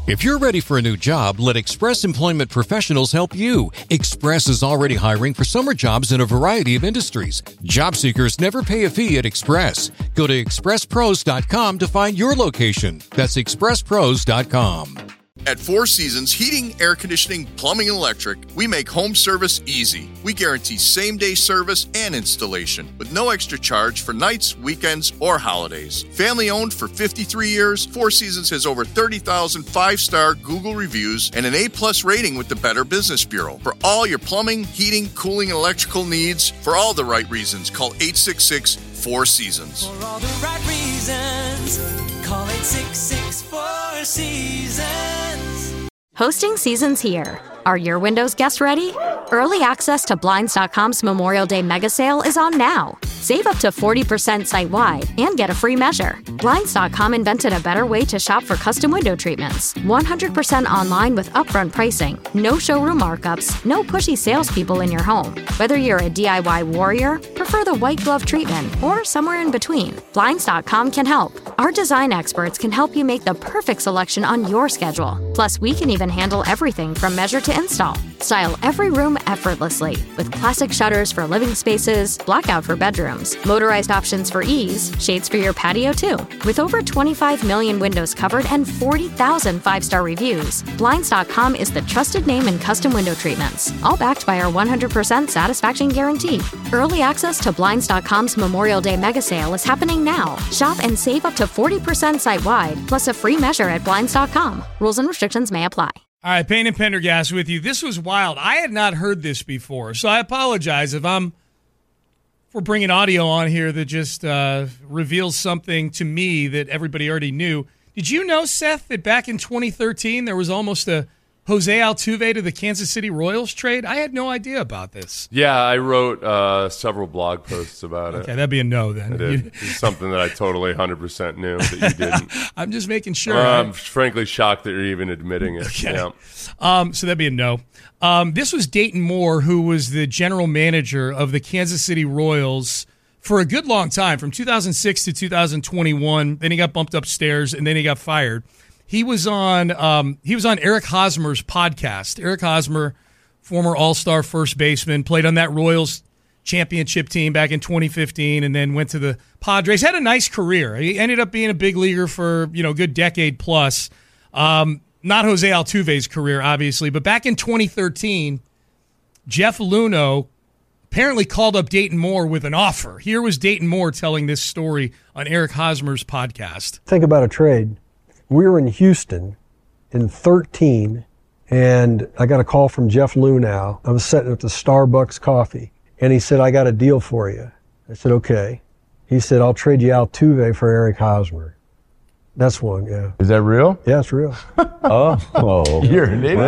If you're ready for a new job, let Express Employment Professionals help you. Express is already hiring for summer jobs in a variety of industries. Job seekers never pay a fee at Express. Go to expresspros.com to find your location. That's expresspros.com. At Four Seasons Heating, Air Conditioning, Plumbing, and Electric, we make home service easy. We guarantee same-day service and installation with no extra charge for nights, weekends, or holidays. Family-owned for 53 years, Four Seasons has over 30,000 five-star Google reviews and an A-plus rating with the Better Business Bureau. For all your plumbing, heating, cooling, and electrical needs, for all the right reasons, call 866-4Seasons. For all the right reasons, call 866-4Seasons. Hosting season's here. Are your Windows guests ready? Early access to Blinds.com's Memorial Day mega sale is on now. Save up to 40% site-wide and get a free measure. Blinds.com invented a better way to shop for custom window treatments. 100% online with upfront pricing, no showroom markups, no pushy salespeople in your home. Whether you're a DIY warrior, prefer the white glove treatment, or somewhere in between, Blinds.com can help. Our design experts can help you make the perfect selection on your schedule. Plus, we can even handle everything from measure to install. Style every room effortlessly with classic shutters for living spaces, blackout for bedrooms, motorized options for ease, shades for your patio too. With over 25 million windows covered and 40,000 five-star reviews, Blinds.com is the trusted name in custom window treatments, all backed by our 100% satisfaction guarantee. Early access to Blinds.com's Memorial Day mega sale is happening now. Shop and save up to 40% site-wide, plus a free measure at Blinds.com. Rules and restrictions may apply. All right, Payne and Pendergast with you. This was wild. I had not heard this before, so I apologize if we're bringing audio on here that just reveals something to me that everybody already knew. Did you know, Seth, that back in 2013 there was almost a Jose Altuve to the Kansas City Royals trade? I had no idea about this. Yeah, I wrote several blog posts about it. Okay, that'd be a no then. I did. It's something that I totally 100% knew that you didn't. I'm just making sure. I'm frankly shocked that you're even admitting it. Okay. Yeah. So that'd be a no. This was Dayton Moore, who was the general manager of the Kansas City Royals for a good long time, from 2006 to 2021. Then he got bumped upstairs, and then he got fired. He was on Eric Hosmer's podcast. Eric Hosmer, former All-Star first baseman, played on that Royals championship team back in 2015, and then went to the Padres. Had a nice career. He ended up being a big leaguer for a good decade plus. Not Jose Altuve's career, obviously, but back in 2013, Jeff Luhnow apparently called up Dayton Moore with an offer. Here was Dayton Moore telling this story on Eric Hosmer's podcast. Think about a trade. We were in Houston in 13, and I got a call from Jeff Luhnow. I was sitting at the Starbucks coffee, and he said, I got a deal for you. I said, okay. He said, I'll trade you Altuve for Eric Hosmer. That's one, yeah. Is that real? Yeah, it's real. Oh, you're an idiot.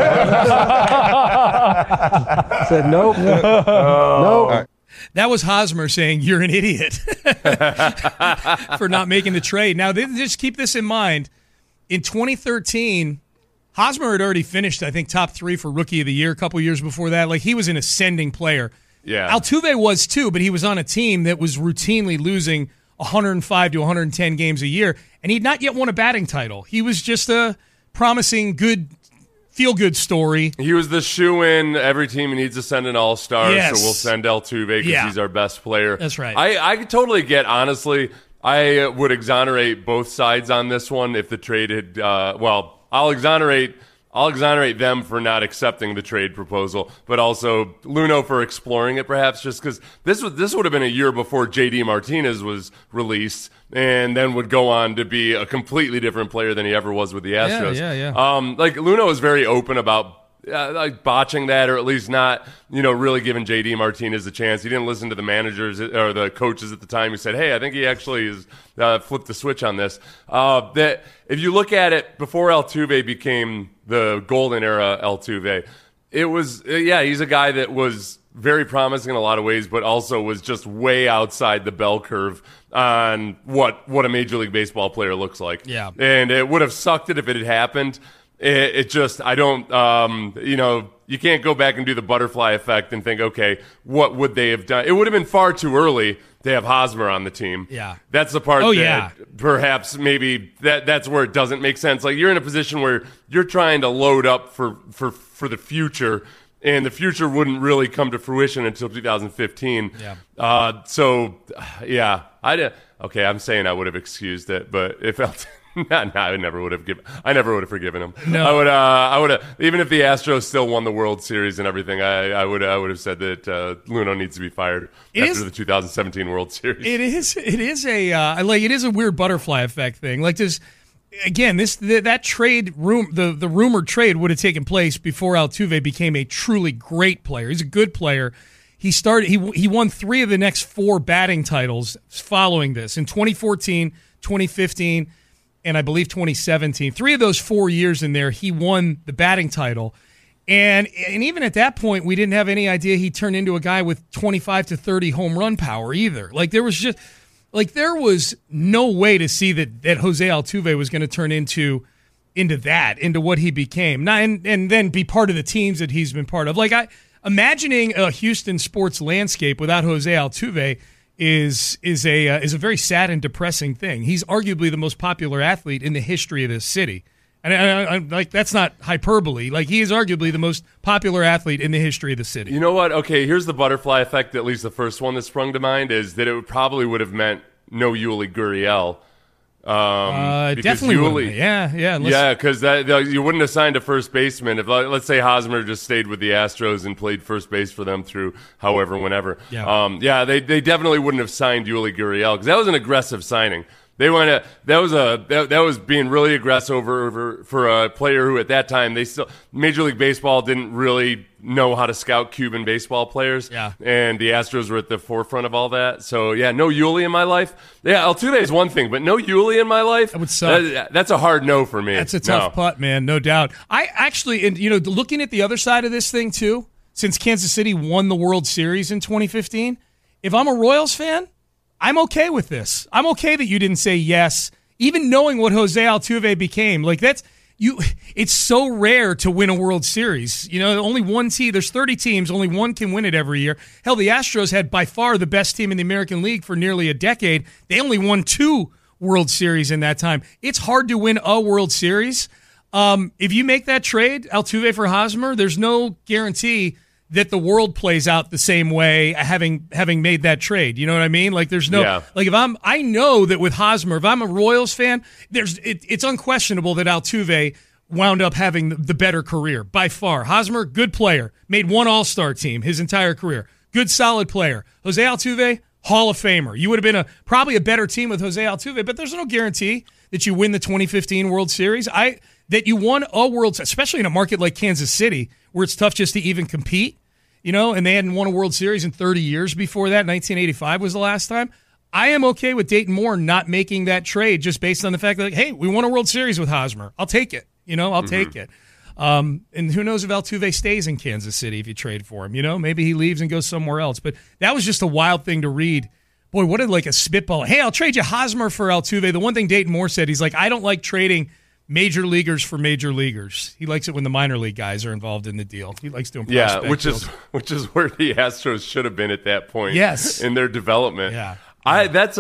I said, nope. Nope. That was Hosmer saying, you're an idiot for not making the trade. Now, just keep this in mind. In 2013, Hosmer had already finished, I think, top 3 for Rookie of the Year a couple years before that. Like, he was an ascending player. Yeah. Altuve was too, but he was on a team that was routinely losing 105 to 110 games a year, and he'd not yet won a batting title. He was just a promising, good, feel-good story. He was the shoe-in. Every team needs to send an all-star, Yes. so we'll send Altuve because he's our best player. That's right. I totally get, honestly, I would exonerate both sides on this one if the trade had, I'll exonerate them for not accepting the trade proposal, but also Luhnow for exploring it, perhaps, just because this would have been a year before J.D. Martinez was released, and then would go on to be a completely different player than he ever was with the Astros. Yeah. Luhnow was very open about botching that, or at least not, really giving J.D. Martinez a chance. He didn't listen to the managers or the coaches at the time who said, hey, I think he actually has flipped the switch on this. That if you look at it, before Altuve became the golden era Altuve, it was, he's a guy that was very promising in a lot of ways, but also was just way outside the bell curve on what a Major League Baseball player looks like. Yeah. And it would have sucked it if it had happened. It just, I don't, you can't go back and do the butterfly effect and think, okay, what would they have done? It would have been far too early to have Hosmer on the team. Yeah. That's the part yeah. perhaps maybe that's where it doesn't make sense. Like, you're in a position where you're trying to load up for the future, and the future wouldn't really come to fruition until 2015. Yeah. Okay, I'm saying I would have excused it, but it felt I never would have forgiven him. No. I would have, even if the Astros still won the World Series and everything, I would have said that Luhnow needs to be fired after the 2017 World Series. It is a weird butterfly effect thing. Like, this again, that trade the rumored trade would have taken place before Altuve became a truly great player. He's a good player. He won 3 of the next 4 batting titles following this in 2014, 2015, and I believe 2017. 3 of those 4 years in there, he won the batting title. And even at that point, we didn't have any idea he turned into a guy with 25 to 30 home run power either. Like, there was no way to see that Jose Altuve was going to turn into what he became. And then be part of the teams that he's been part of. Like, imagining a Houston sports landscape without Jose Altuve is a very sad and depressing thing. He's arguably the most popular athlete in the history of this city. And I like, that's not hyperbole. Like, he is arguably the most popular athlete in the history of the city. You know what? Okay, here's the butterfly effect, at least the first one that sprung to mind, is that it probably would have meant no Yuli Gurriel. Definitely Yuli. Yeah. Because you wouldn't have signed a first baseman if, let's say, Hosmer just stayed with the Astros and played first base for them through whenever. Yeah. They definitely wouldn't have signed Yuli Gurriel, because that was an aggressive signing. That was being really aggressive for a player who at that time Major League Baseball didn't really know how to scout Cuban baseball players. Yeah. And the Astros were at the forefront of all that. So yeah, no Yuli in my life. Yeah, Altuve is one thing, but no Yuli in my life. That would suck. That's a hard no for me. That's a tough putt, man, no doubt. I actually, and looking at the other side of this thing too, since Kansas City won the World Series in 2015, if I'm a Royals fan, I'm okay with this. I'm okay that you didn't say yes, even knowing what Jose Altuve became. Like, it's so rare to win a World Series. Only one team. There's 30 teams. Only one can win it every year. Hell, the Astros had by far the best team in the American League for nearly a decade. They only won 2 World Series in that time. It's hard to win a World Series. If you make that trade, Altuve for Hosmer, there's no guarantee that the world plays out the same way, having made that trade. You know what I mean? Like, there's no like, I know that with Hosmer, if I'm a Royals fan, it's unquestionable that Altuve wound up having the better career by far. Hosmer, good player, made 1 All-Star team his entire career, good solid player. Jose Altuve, Hall of Famer. You would have been probably a better team with Jose Altuve, but there's no guarantee that you win the 2015 World Series. That you won a World, especially in a market like Kansas City, where it's tough just to even compete, and they hadn't won a World Series in 30 years before that. 1985 was the last time. I am okay with Dayton Moore not making that trade just based on the fact that, like, hey, we won a World Series with Hosmer. I'll take it. I'll take it. And who knows if Altuve stays in Kansas City if you trade for him. Maybe he leaves and goes somewhere else. But that was just a wild thing to read. Boy, what a spitball. Hey, I'll trade you Hosmer for Altuve. The one thing Dayton Moore said, he's like, I don't like trading major leaguers for major leaguers. He likes it when the minor league guys are involved in the deal. He likes doing prospect deals. which is where the Astros should have been at that point. Yes. In their development. Yeah. That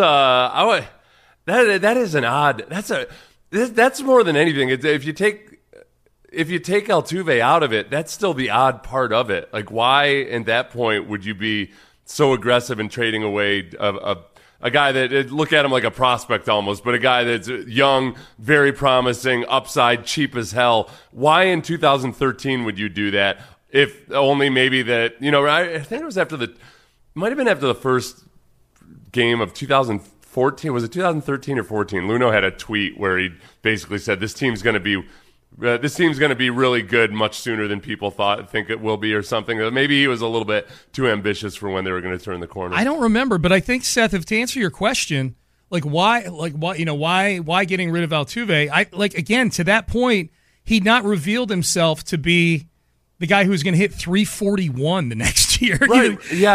is an odd. That's more than anything. If you take Altuve out of it, that's still the odd part of it. Like, why at that point would you be so aggressive in trading away a guy that, look at him like a prospect almost, but a guy that's young, very promising, upside, cheap as hell. Why in 2013 would you do that? If only maybe that, I think it was might have been after the first game of 2014. Was it 2013 or 14? Luhnow had a tweet where he basically said, this team's going to be really good much sooner than people think it will be, or something. Maybe he was a little bit too ambitious for when they were going to turn the corner. I don't remember, but I think, Seth, if to answer your question, why getting rid of Altuve? Again, to that point, he'd not revealed himself to be the guy who's going to hit 341 the next year. Right.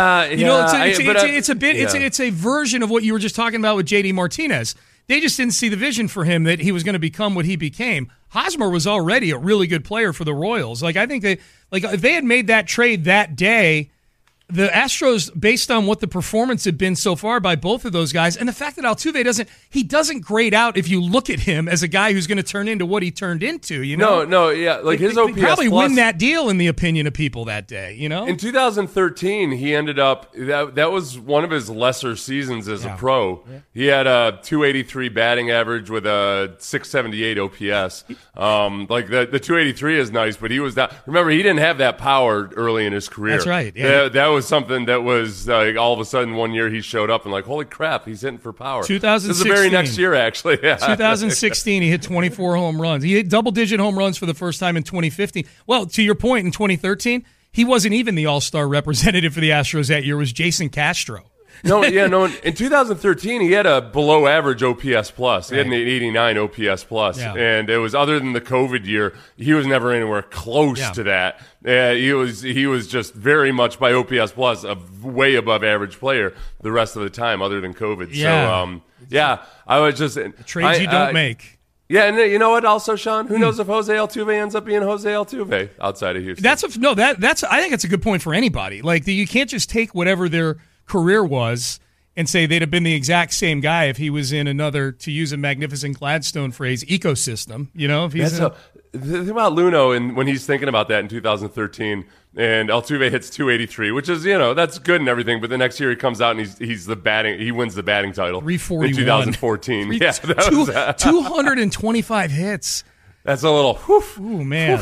It's a version of what you were just talking about with JD Martinez. They just didn't see the vision for him that he was going to become what he became. Hosmer was already a really good player for the Royals. I think if they had made that trade that day, the Astros, based on what the performance had been so far by both of those guys, and the fact that Altuve doesn't grade out if you look at him as a guy who's going to turn into what he turned into. You know, no, yeah, like his OPS probably plus, win that deal in the opinion of people that day. You know, in 2013, he ended up that was one of his lesser seasons as a pro. Yeah. He had a 283 batting average with a 678 OPS. Like the 283 is nice, but he was not. Remember, he didn't have that power early in his career. That's right. Yeah. That was something that was like all of a sudden one year he showed up and like, holy crap, he's hitting for power. 2016. This is the very next year, actually. Yeah. 2016, he hit 24 home runs. He hit double-digit home runs for the first time in 2015. Well, to your point, in 2013, he wasn't even the all-star representative for the Astros that year. It was Jason Castro. No. In 2013, he had a below-average OPS plus. He had an 89 OPS plus, and it was other than the COVID year, he was never anywhere close to that. He was just very much by OPS plus a way above average player the rest of the time, other than COVID. Yeah. So, I was just trades you don't make. Yeah, and you know what? Also, Sean, who knows if Jose Altuve ends up being Jose Altuve outside of Houston? That's I think it's a good point for anybody. Like you can't just take whatever their career was and say they'd have been the exact same guy if he was in another, to use a Magnificent Gladstone phrase, ecosystem. You know, if he's the thing about Luno, and when he's thinking about that in 2013, and Altuve hits 283, which is, that's good and everything, but the next year he comes out and he wins the batting title 341 in 2014. Yeah, 225 hits. That's a little whoof. Ooh, man.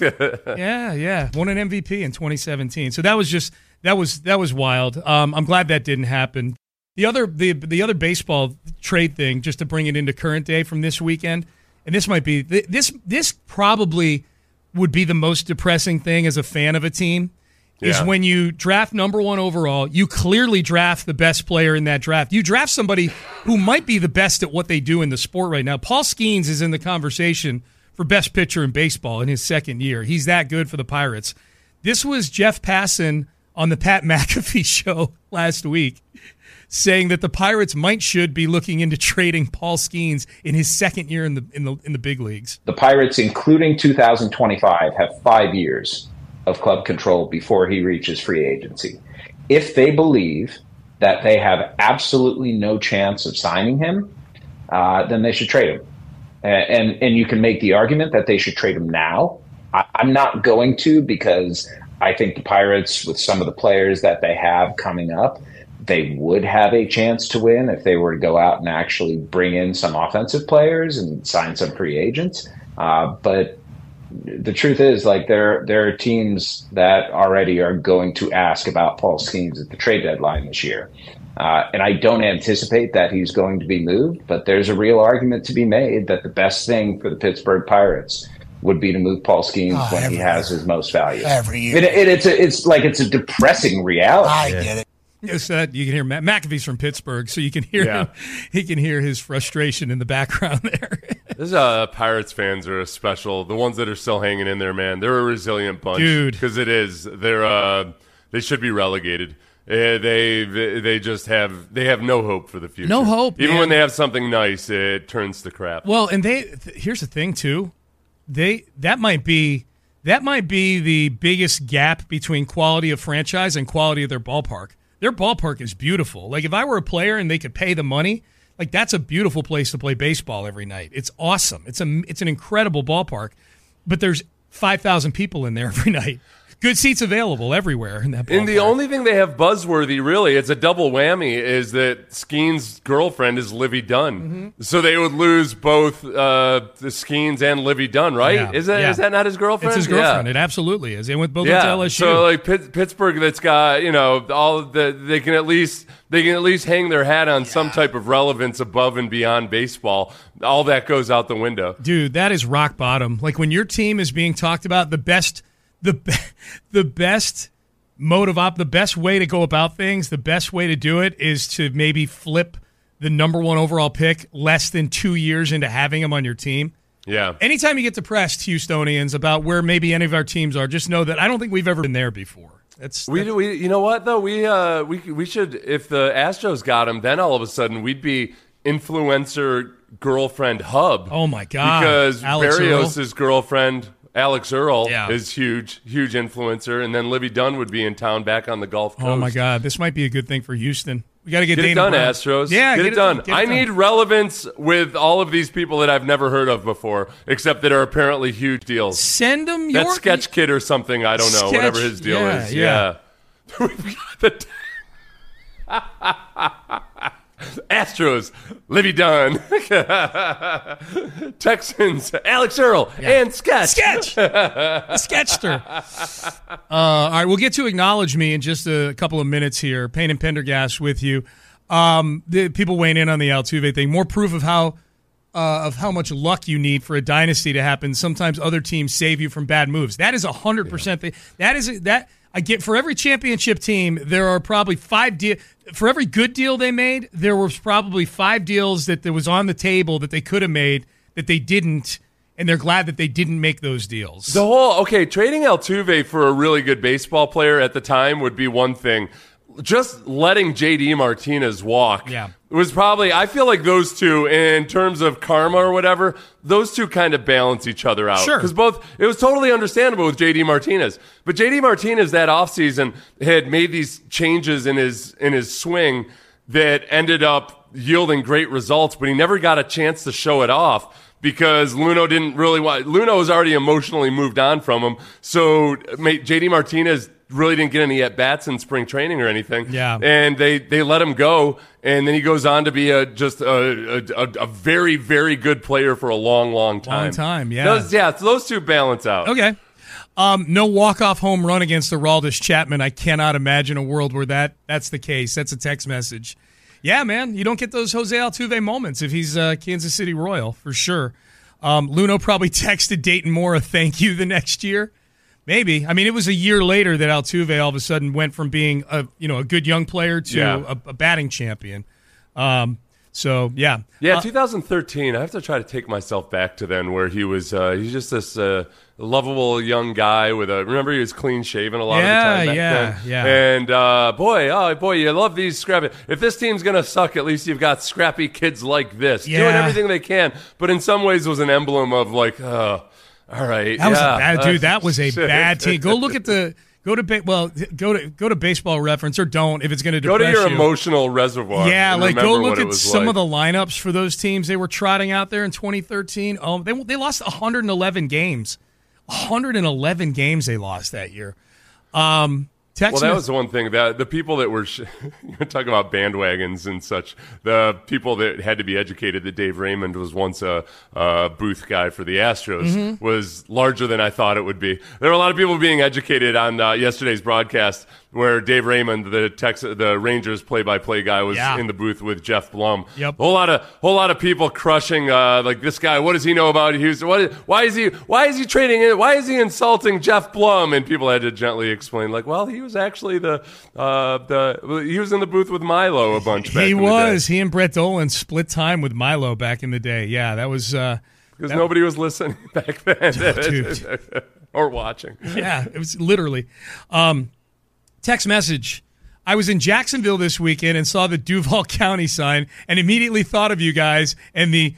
Yeah. Won an MVP in 2017. So that was wild. I'm glad that didn't happen. The other baseball trade thing, just to bring it into current day from this weekend, and this might be this probably would be the most depressing thing as a fan of a team, is when you draft number 1 overall, you clearly draft the best player in that draft. You draft somebody who might be the best at what they do in the sport right now. Paul Skeens is in the conversation for best pitcher in baseball in his second year. He's that good for the Pirates. This was Jeff Passan on the Pat McAfee show last week, saying that the Pirates should be looking into trading Paul Skeens in his second year in the big leagues. The Pirates, including 2025, have 5 years of club control before he reaches free agency. If they believe that they have absolutely no chance of signing him, then they should trade him. And you can make the argument that they should trade him now. I'm not going to, because I think the Pirates, with some of the players that they have coming up, they would have a chance to win if they were to go out and actually bring in some offensive players and sign some free agents. But the truth is, like, there are teams that already are going to ask about Paul Skeens at the trade deadline this year. And I don't anticipate that he's going to be moved, but there's a real argument to be made that the best thing for the Pittsburgh Pirates would be to move Paul Skeens when he has his most value. Every year. It's a depressing reality. I get it. Yes, you can hear McAfee's from Pittsburgh, so you can hear him. He can hear his frustration in the background there. This Pirates fans are special. The ones that are still hanging in there, man, they're a resilient bunch, dude. Because they should be relegated. They have no hope for the future. No hope. Even when they have something nice, it turns to crap. Well, and here's the thing too. That might be the biggest gap between quality of franchise and quality of their ballpark. Their ballpark is beautiful. Like, if I were a player and they could pay the money, like, that's a beautiful place to play baseball every night. It's awesome. It's an incredible ballpark, but there's 5,000 people in there every night. Good seats available everywhere in that ballpark. And the only thing they have buzzworthy, really, it's a double whammy, is that Skeens' girlfriend is Livy Dunn. Mm-hmm. So they would lose both the Skeens and Livy Dunn, right? Yeah. Is that not his girlfriend? It's his girlfriend. Yeah. It absolutely is. They went both to LSU. So like Pittsburgh, that's got all of they can at least hang their hat on some type of relevance above and beyond baseball. All that goes out the window, dude. That is rock bottom. Like, when your team is being talked about, the best way to go about things, the best way to do it is to maybe flip the number 1 overall pick less than 2 years into having him on your team. Yeah. Anytime you get depressed, Houstonians, about where maybe any of our teams are, just know that I don't think we've ever been there before. We you know what though, we should, if the Astros got him, then all of a sudden we'd be influencer girlfriend hub. Oh my God! Because Alex Berrios' girlfriend, Alex Earl Yeah. is huge influencer, and then Livy Dunn would be in town back on the Gulf Coast. Oh my God, this might be a good thing for Houston. We got to get it Dana done, Brown. Astros. Yeah, get it done. Get it I done. need relevance with all of these people that I've never heard of before, except that are apparently huge deals. Send them That your Sketch Kid or something, I don't know, whatever his deal is. Yeah. Astros, Livy Dunn, Texans, Alex Earl, and Sketch. Sketchster. All right, we'll get to Acknowledge Me in just a couple of minutes here. Payne and Pendergast with you. The people weighing in on the Altuve thing. More proof of how much luck you need for a dynasty to happen. Sometimes other teams save you from bad moves. That is 100% thing. That I get for every championship team. There are probably 5 deals. For every good deal they made, there was probably 5 deals that there was on the table that they could have made that they didn't, and they're glad that they didn't make those deals. Trading Altuve for a really good baseball player at the time would be one thing. Just letting JD Martinez walk was probably, I feel like those two, in terms of karma or whatever, those two kind of balance each other out. Sure. Because it was totally understandable with JD Martinez. But JD Martinez that offseason had made these changes in his swing that ended up yielding great results, but he never got a chance to show it off because Luno didn't really want, Luno was already emotionally moved on from him. So JD Martinez really didn't get any at-bats in spring training or anything. Yeah. And they let him go, and then he goes on to be a very, very good player for a long, long time. Long time, yeah. So those two balance out. Okay. No walk-off home run against Aroldis Chapman. I cannot imagine a world where that's the case. That's a text message. Yeah, man, you don't get those Jose Altuve moments if he's a Kansas City Royal, for sure. Luno probably texted Dayton Moore a thank you the next year. Maybe. I mean, it was a year later that Altuve all of a sudden went from being a good young player to a batting champion. So, yeah. Yeah, 2013, I have to try to take myself back to then where he was he's just this lovable young guy remember he was clean-shaven a lot of the time back then? Yeah. And, boy, you love these scrappy. If this team's going to suck, at least you've got scrappy kids like this doing everything they can. But in some ways was an emblem of like, all right. That was a bad dude. That was a bad team. Go look at go to Baseball Reference or don't if it's going to depress you. Go to your emotional reservoir. Yeah, and like go remember look what at some of the lineups for those teams they were trotting out there in 2013. Oh, they lost 111 games. 111 games they lost that year. Well, that was the one thing that the people that were you're talking about bandwagons and such. The people that had to be educated that Dave Raymond was once a booth guy for the Astros was larger than I thought it would be. There were a lot of people being educated on yesterday's broadcast where Dave Raymond, the Rangers play-by-play guy, was in the booth with Jeff Blum. Yep. Whole lot of people crushing like this guy. What does he know about Houston? Why is he trading it? Why is he insulting Jeff Blum? And people had to gently explain, like, well, he was actually he was in the booth with Milo a bunch back in the day. He and Brett Dolan split time with Milo back in the day. Yeah, that was because nobody was listening back then, dude. or watching. Yeah, it was literally. Text message. I was in Jacksonville this weekend and saw the Duval County sign and immediately thought of you guys and the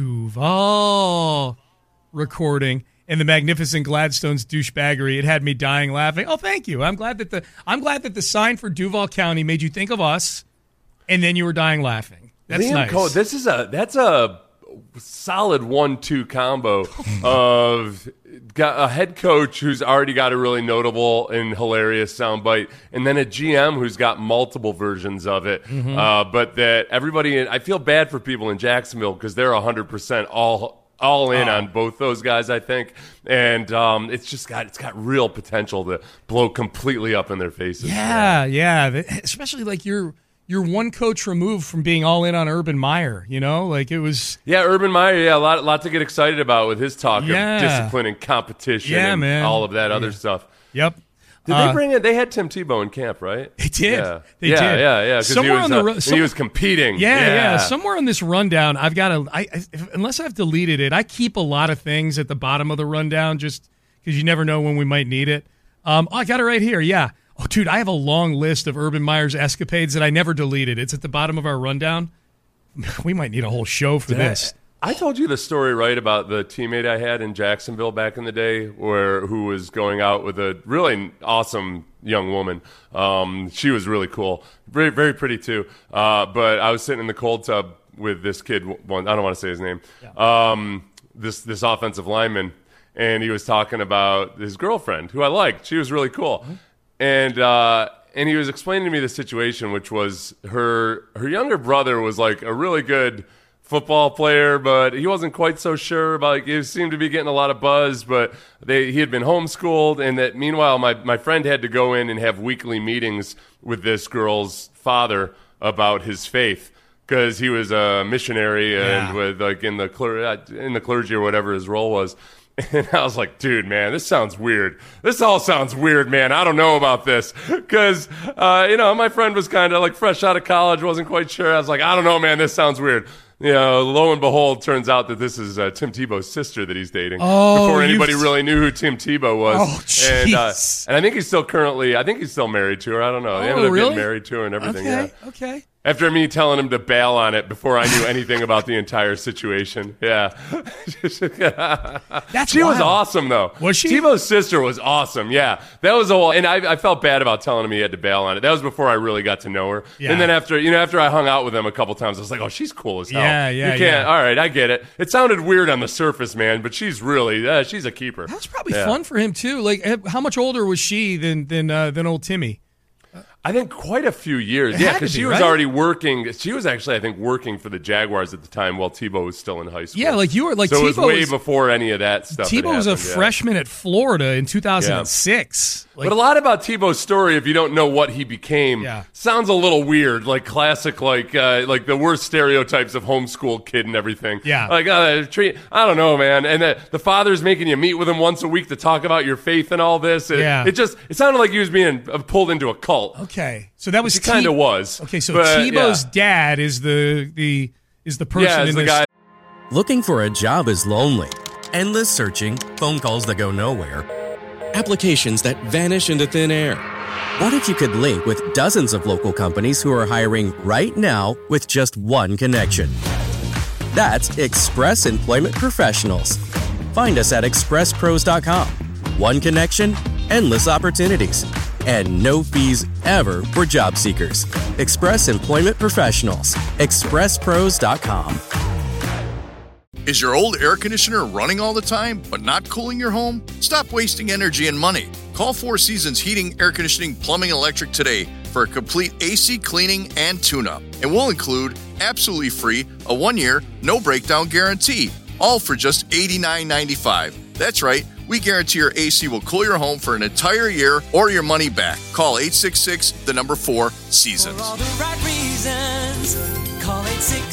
Duval recording and the magnificent Gladstone's douchebaggery. It had me dying laughing. Oh, thank you. I'm glad that the sign for Duval County made you think of us, and then you were dying laughing. That's Liam nice. Cohen, that's a solid 1-2 combo of a head coach who's already got a really notable and hilarious soundbite, and then a GM who's got multiple versions of it. But that everybody, I feel bad for people in Jacksonville because they're 100% all in on both those guys, I think, and it's got real potential to blow completely up in their faces. Yeah, especially like you're one coach removed from being all in on Urban Meyer. You know, like it was. Yeah, Urban Meyer. Yeah, a lot to get excited about with his talk of discipline and competition and all of that other stuff. Yep. Did they bring it? They had Tim Tebow in camp, right? They did. Yeah. They did. Yeah. Because he was competing. Yeah. Somewhere on this rundown, I've got unless I've deleted it, I keep a lot of things at the bottom of the rundown just because you never know when we might need it. I got it right here. Yeah. Oh, dude, I have a long list of Urban Meyer's escapades that I never deleted. It's at the bottom of our rundown. We might need a whole show for this. I told you the story, right, about the teammate I had in Jacksonville back in the day who was going out with a really awesome young woman. She was really cool. Very, very pretty, too. But I was sitting in the cold tub with this kid. I don't want to say his name. Yeah. This offensive lineman. And he was talking about his girlfriend, who I liked. She was really cool. Mm-hmm. And he was explaining to me the situation, which was her younger brother was like a really good football player, but he wasn't quite so sure about, like, he seemed to be getting a lot of buzz, but he had been homeschooled, and that meanwhile my friend had to go in and have weekly meetings with this girl's father about his faith, because he was a missionary and with like in the clergy or whatever his role was. And I was like, dude, man, this sounds weird. This all sounds weird, man. I don't know about this. Because, my friend was kind of like fresh out of college, wasn't quite sure. I was like, I don't know, man, this sounds weird. Lo and behold, turns out that this is Tim Tebow's sister that he's dating. Before anybody really knew who Tim Tebow was. Oh, jeez. And I think he's still married to her. I don't know. They ended up getting married to her and everything. Okay. After me telling him to bail on it before I knew anything about the entire situation. Yeah. She was awesome, though. Was she? Tebow's sister was awesome, yeah. That was and I felt bad about telling him he had to bail on it. That was before I really got to know her. Yeah. And then after I hung out with him a couple times, I was like, oh, she's cool as hell. Yeah. You can't, all right, I get it. It sounded weird on the surface, man, but she's really, she's a keeper. That's probably fun for him, too. Like, how much older was she than old Timmy? I think quite a few years. Yeah, because she was already working. She was actually, I think, working for the Jaguars at the time while Tebow was still in high school. Yeah, like you were like. So it was way before any of that stuff. Tebow was a freshman at Florida in 2006. Like, but a lot about Tebow's story, if you don't know what he became, sounds a little weird. Like classic, like the worst stereotypes of homeschool kid and everything. Yeah, like I don't know, man. And the father's making you meet with him once a week to talk about your faith and all this. It sounded like he was being pulled into a cult. Okay, so that was kind of was. Okay, so Tebow's dad is the person in the this guy. Looking for a job is lonely. Endless searching, phone calls that go nowhere, applications that vanish into thin air. What if you could link with dozens of local companies who are hiring right now with just one connection? That's Express Employment Professionals. Find us at expresspros.com. One connection, endless opportunities, and no fees ever for job seekers. Express Employment Professionals. expresspros.com. Is your old air conditioner running all the time but not cooling your home? Stop wasting energy and money. Call Four Seasons Heating, Air Conditioning, Plumbing, and Electric today for a complete AC cleaning and tune-up. And we'll include, absolutely free, a 1-year, no-breakdown guarantee, all for just $89.95. That's right. We guarantee your AC will cool your home for an entire year or your money back. Call 866-4-SEASONS. For all the right reasons, call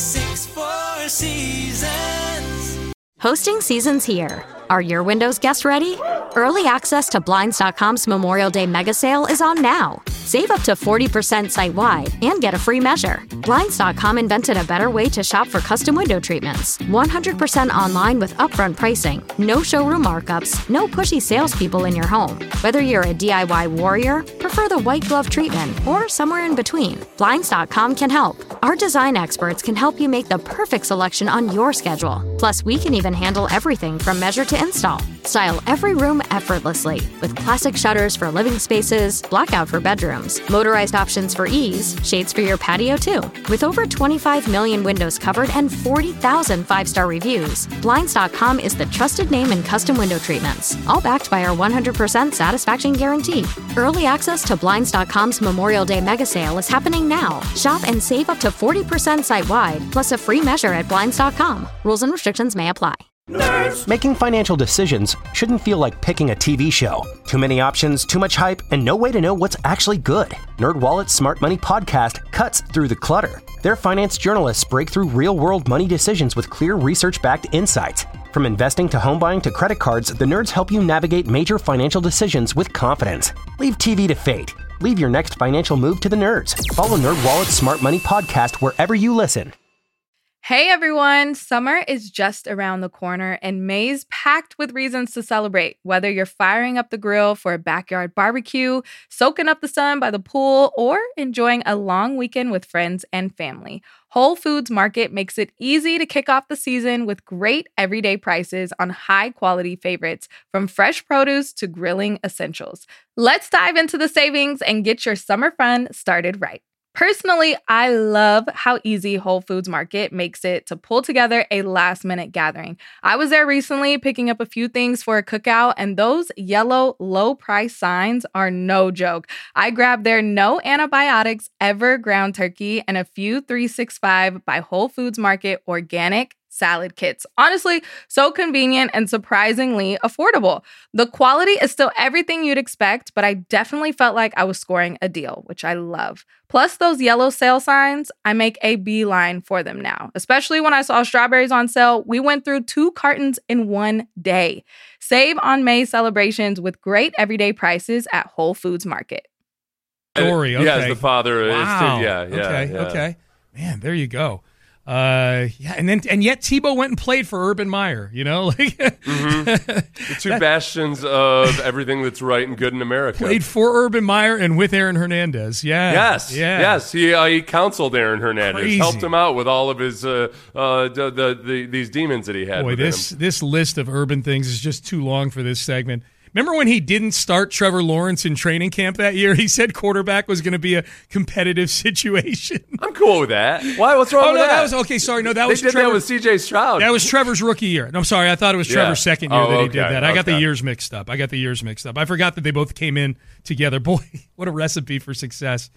866-4-SEASONS. Hosting season's here. Are your windows guest ready? Early access to Blinds.com's Memorial Day mega sale is on now. Save up to 40% site-wide and get a free measure. Blinds.com invented a better way to shop for custom window treatments. 100% online with upfront pricing, no showroom markups, no pushy salespeople in your home. Whether you're a DIY warrior, prefer the white glove treatment, or somewhere in between, Blinds.com can help. Our design experts can help you make the perfect selection on your schedule. Plus, we can even handle everything from measure to install. Style every room effortlessly with classic shutters for living spaces, blackout for bedrooms, motorized options for ease, shades for your patio too. With over 25 million windows covered and 40,000 five-star reviews, Blinds.com is the trusted name in custom window treatments, all backed by our 100% satisfaction guarantee. Early access to Blinds.com's Memorial Day mega sale is happening now. Shop and save up to 40% site-wide, plus a free measure at Blinds.com. Rules and restrictions may apply. Nerds. Making financial decisions shouldn't feel like picking a TV show. Too many options, too much hype, and no way to know what's actually good. NerdWallet's Smart Money Podcast cuts through the clutter. Their finance journalists break through real-world money decisions with clear research-backed insights. From investing to home buying to credit cards, the nerds help you navigate major financial decisions with confidence. Leave TV to fate. Leave your next financial move to the nerds. Follow NerdWallet's Smart Money Podcast wherever you listen. Hey everyone, summer is just around the corner and May's packed with reasons to celebrate. Whether you're firing up the grill for a backyard barbecue, soaking up the sun by the pool, or enjoying a long weekend with friends and family, Whole Foods Market makes it easy to kick off the season with great everyday prices on high-quality favorites, from fresh produce to grilling essentials. Let's dive into the savings and get your summer fun started right. Personally, I love how easy Whole Foods Market makes it to pull together a last-minute gathering. I was there recently picking up a few things for a cookout, and those yellow low-price signs are no joke. I grabbed their no antibiotics ever ground turkey and a few 365 by Whole Foods Market organic salad kits. Honestly, so convenient and surprisingly affordable. The quality is still everything you'd expect, but I definitely felt like I was scoring a deal, which I love. Plus those yellow sale signs, I make a beeline for them now. Especially when I saw strawberries on sale, we went through 2 cartons in one day. Save on May celebrations with great everyday prices at Whole Foods Market. Story, okay. Yeah, as the father. Wow. Yeah. Okay. Man, there you go. And yet Tebow went and played for Urban Meyer, you know? The two bastions of everything that's right and good in America. Played for Urban Meyer and with Aaron Hernandez. Yeah. Yes. He counseled Aaron Hernandez, Crazy. helped him out with all of his these demons that he had. Boy, within him. this list of Urban things is just too long for this segment. Remember when he didn't start Trevor Lawrence in training camp that year? He said quarterback was going to be a competitive situation. I'm cool with that. Why? What's wrong with that? That was okay. Sorry, no, that was Trevor. That with C.J. Stroud. That was Trevor's rookie year. No, I'm sorry. I thought it was Trevor's second year that he did that. I got the years mixed up. I forgot that they both came in together. Boy, what a recipe for success.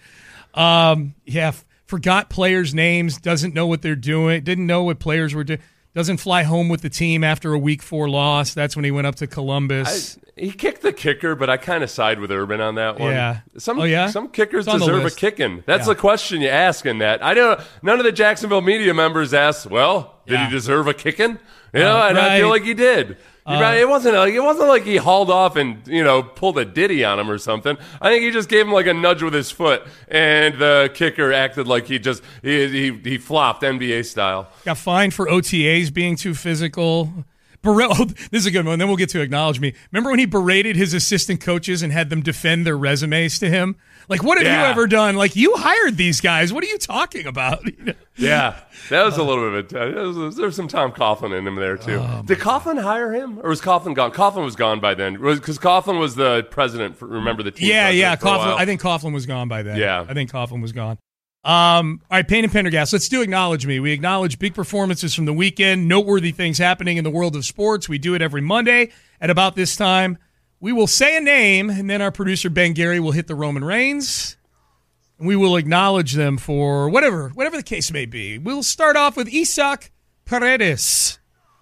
Forgot players' names. Doesn't know what they're doing. Didn't know what players were doing. Doesn't fly home with the team after a Week 4 loss. That's when he went up to Columbus. He kicked the kicker, but I kind of side with Urban on that one. Yeah. Some kickers deserve a kicking. That's the question you ask in that. I know none of the Jacksonville media members asked, well, did he deserve a kicking? And I feel like he did. It wasn't like he hauled off and pulled a ditty on him or something. I think he just gave him like a nudge with his foot, and the kicker acted like he flopped NBA style. Got fined for OTAs being too physical. This is a good one. Then we'll get to acknowledge me. Remember when he berated his assistant coaches and had them defend their resumes to him? Like, what have you ever done? Like, you hired these guys. What are you talking about? Yeah, that was a little bit of there was some Tom Coughlin in him there, too. Did Coughlin hire him? Or was Coughlin gone? Coughlin was gone by then. Because Coughlin was the president, remember the team? Yeah. Coughlin, I think Coughlin was gone by then. Yeah. I think Coughlin was gone. All right, Payne and Pendergast, let's do Acknowledge Me. We acknowledge big performances from the weekend, noteworthy things happening in the world of sports. We do it every Monday at about this time. We will say a name, and then our producer, Ben Gary, will hit the Roman Reigns. And we will acknowledge them for whatever the case may be. We'll start off with Isaac Paredes.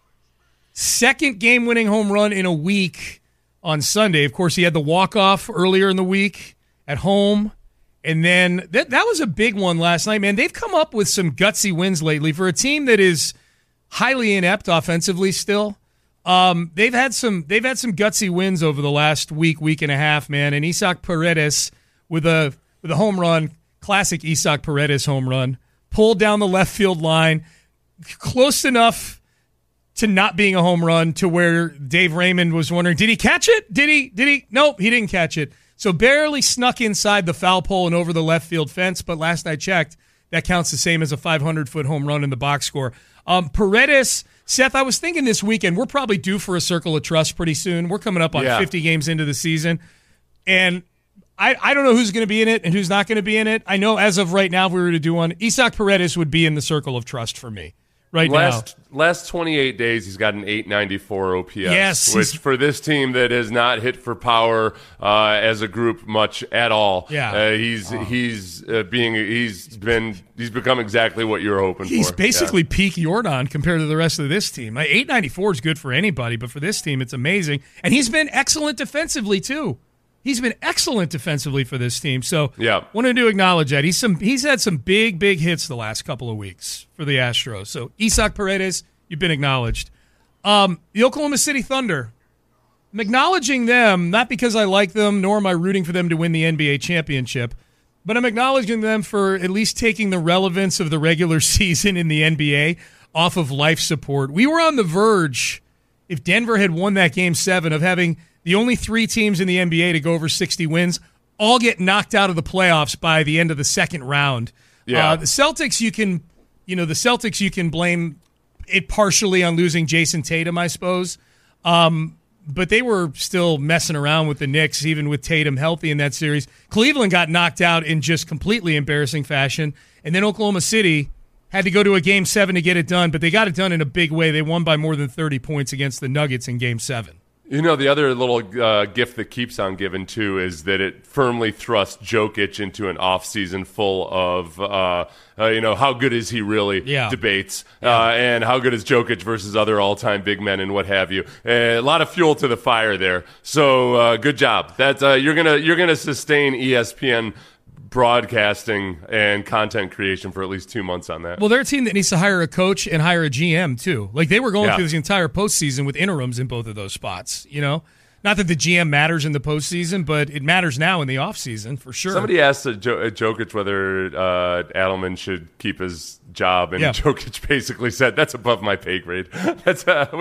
Second game-winning home run in a week on Sunday. Of course, he had the walk-off earlier in the week at home. And then that was a big one last night, man. They've come up with some gutsy wins lately for a team that is highly inept offensively still. They've had some gutsy wins over the last week and a half, man. And Isaac Paredes with a home run, classic Isaac Paredes home run, pulled down the left field line, close enough to not being a home run to where Dave Raymond was wondering, did he catch it? Did he? Nope, he didn't catch it. So barely snuck inside the foul pole and over the left field fence, but last I checked, that counts the same as a 500-foot home run in the box score. Paredes, Seth, I was thinking this weekend, we're probably due for a Circle of Trust pretty soon. We're coming up on 50 games into the season. And I don't know who's going to be in it and who's not going to be in it. I know as of right now, if we were to do one, Isaac Paredes would be in the Circle of Trust for me. Last 28 days, he's got an 894 OPS. Yes, which for this team that has not hit for power as a group much at all. Yeah, he's become exactly what you're hoping for. He's basically peak Jordan compared to the rest of this team. 894 is good for anybody, but for this team, it's amazing. And he's been excellent defensively too. He's been excellent defensively for this team. So wanted to acknowledge that. He's had some big hits the last couple of weeks for the Astros. So Isaac Paredes, you've been acknowledged. The Oklahoma City Thunder. I'm acknowledging them, not because I like them, nor am I rooting for them to win the NBA championship, but I'm acknowledging them for at least taking the relevance of the regular season in the NBA off of life support. We were on the verge, if Denver had won that Game 7, of having the only 3 teams in the NBA to go over 60 wins all get knocked out of the playoffs by the end of the second round. Yeah. The Celtics, you can blame it partially on losing Jason Tatum, I suppose. But they were still messing around with the Knicks, even with Tatum healthy in that series. Cleveland got knocked out in just completely embarrassing fashion. And then Oklahoma City had to go to a Game 7 to get it done, but they got it done in a big way. They won by more than 30 points against the Nuggets in Game 7. You know, the other little gift that keeps on giving, too, is that it firmly thrusts Jokic into an offseason full of, how good is he really debates, and how good is Jokic versus other all-time big men and what have you. A lot of fuel to the fire there. So good job. That's you're gonna sustain ESPN broadcasting and content creation for at least 2 months on that. Well, they're a team that needs to hire a coach and hire a GM too. Like they were going through this entire postseason with interims in both of those spots. Not that the GM matters in the postseason, but it matters now in the offseason for sure. Somebody asked Jokic whether Adelman should keep his job, and Jokic basically said, "That's above my pay grade." That's tough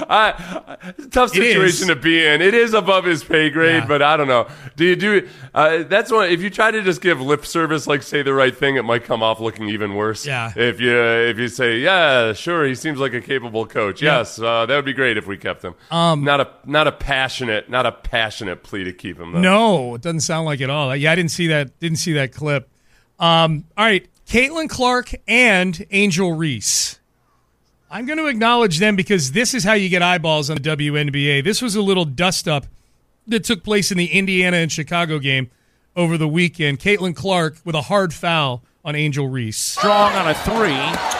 situation to be in. It is above his pay grade, but I don't know. That's one. If you try to just give lip service, like say the right thing, it might come off looking even worse. Yeah. If you say, "Yeah, sure, he seems like a capable coach." Yeah. Yes, that would be great if we kept him. Not a passionate plea to keep him, though. No, it doesn't sound like it at all. Yeah, I didn't see that clip. All right, Caitlin Clark and Angel Reese. I'm going to acknowledge them because this is how you get eyeballs on the WNBA. This was a little dust-up that took place in the Indiana and Chicago game over the weekend. Caitlin Clark with a hard foul on Angel Reese. Strong on a 3.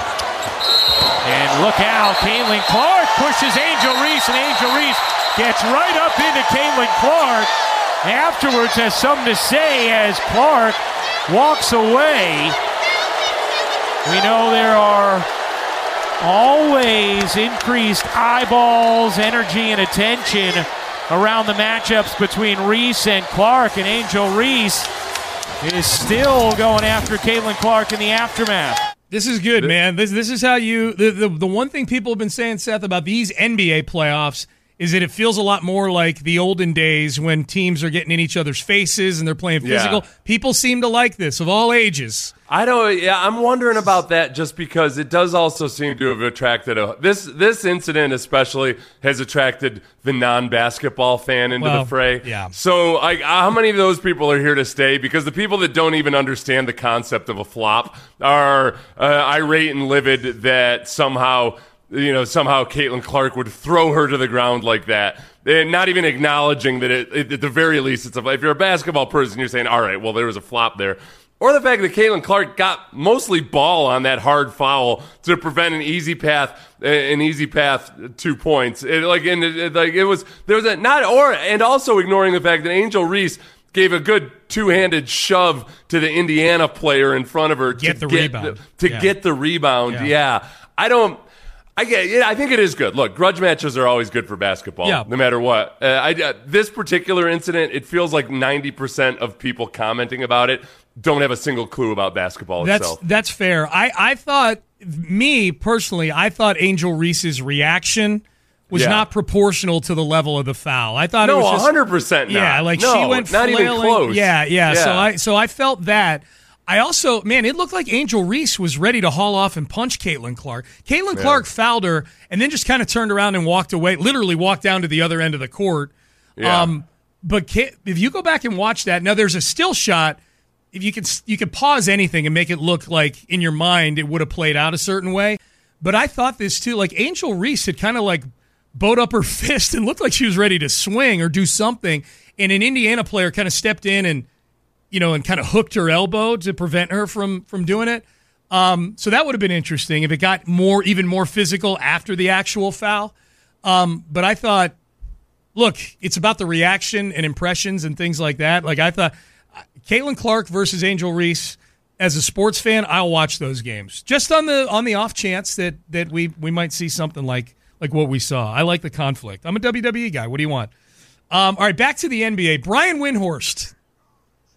And look out, Caitlin Clark pushes Angel Reese, and Angel Reese gets right up into Caitlin Clark. Afterwards has something to say as Clark walks away. We know there are always increased eyeballs, energy, and attention around the matchups between Reese and Clark, and Angel Reese is still going after Caitlin Clark in the aftermath. This is good, man. This is how you the one thing people have been saying, Seth, about these NBA playoffs is that it feels a lot more like the olden days when teams are getting in each other's faces and they're playing physical. Yeah. People seem to like this of all ages. I'm wondering about that just because it does also seem to have attracted this incident especially has attracted the non-basketball fan into the fray. Yeah. So how many of those people are here to stay? Because the people that don't even understand the concept of a flop are irate and livid that somehow Caitlin Clark would throw her to the ground like that. And not even acknowledging that at the very least, if you're a basketball person, you're saying, all right, well, there was a flop there. Or the fact that Caitlin Clark got mostly ball on that hard foul to prevent an easy path 2 points. And also ignoring the fact that Angel Reese gave a good two-handed shove to the Indiana player in front of her to get the rebound. Yeah. I think it is good. Look, grudge matches are always good for basketball, no matter what. This particular incident, it feels like 90% of people commenting about it don't have a single clue about basketball itself. That's fair. I thought Angel Reese's reaction was not proportional to the level of the foul. I thought it was 100% not. Yeah, she went not flailing. even close. Yeah. So I felt that. I also, it looked like Angel Reese was ready to haul off and punch Caitlin Clark. Caitlin Clark fouled her and then just kind of turned around and walked away, literally walked down to the other end of the court. Yeah. But if you go back and watch that, now there's a still shot. If you can pause anything and make it look like in your mind it would have played out a certain way. But I thought this too, like Angel Reese had kind of like bowed up her fist and looked like she was ready to swing or do something. And an Indiana player kind of stepped in and kind of hooked her elbow to prevent her from doing it. So that would have been interesting if it got even more physical after the actual foul. But I thought, look, it's about the reaction and impressions and things like that. Like I thought, Caitlin Clark versus Angel Reese, as a sports fan, I'll watch those games just on the off chance that we might see something like what we saw. I like the conflict. I'm a WWE guy. What do you want? All right, back to the NBA. Brian Windhorst.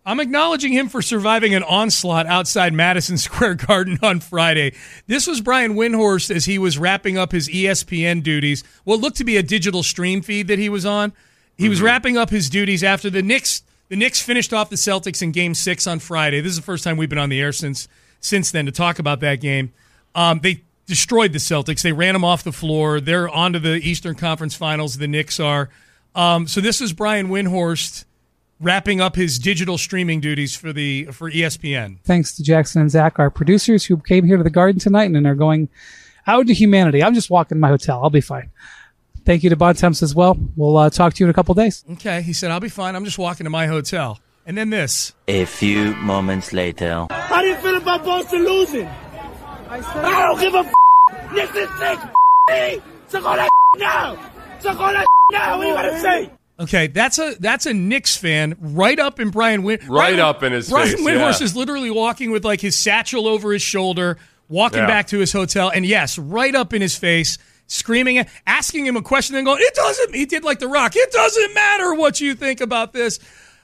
I'm acknowledging him for surviving an onslaught outside Madison Square Garden on Friday. This was Brian Windhorst as he was wrapping up his ESPN duties. What looked to be a digital stream feed that he was on. He was wrapping up his duties after the Knicks. The Knicks finished off the Celtics in Game 6 on Friday. This is the first time we've been on the air since then to talk about that game. They destroyed the Celtics. They ran them off the floor. They're on to the Eastern Conference Finals. The Knicks are. So this is Brian Windhorst wrapping up his digital streaming duties for ESPN. Thanks to Jackson and Zach, our producers, who came here to the Garden tonight and are going out into humanity. I'm just walking to my hotel. I'll be fine. Thank you to Bontemps as well. We'll talk to you in a couple days. Okay, he said, I'll be fine. I'm just walking to my hotel. And then this. A few moments later. How do you feel about Boston losing? I don't give a f***. Knicks is sick. Suck all that now. Suck all that now. What do you got to say? Okay, that's a Knicks fan right up in Brian Windhorst. Right up in his Brian face. Brian Windhorst yeah. is literally walking with like his satchel over his shoulder, walking back to his hotel, and yes, right up in his face, screaming, asking him a question, and going, he did like The Rock, it doesn't matter what you think about this.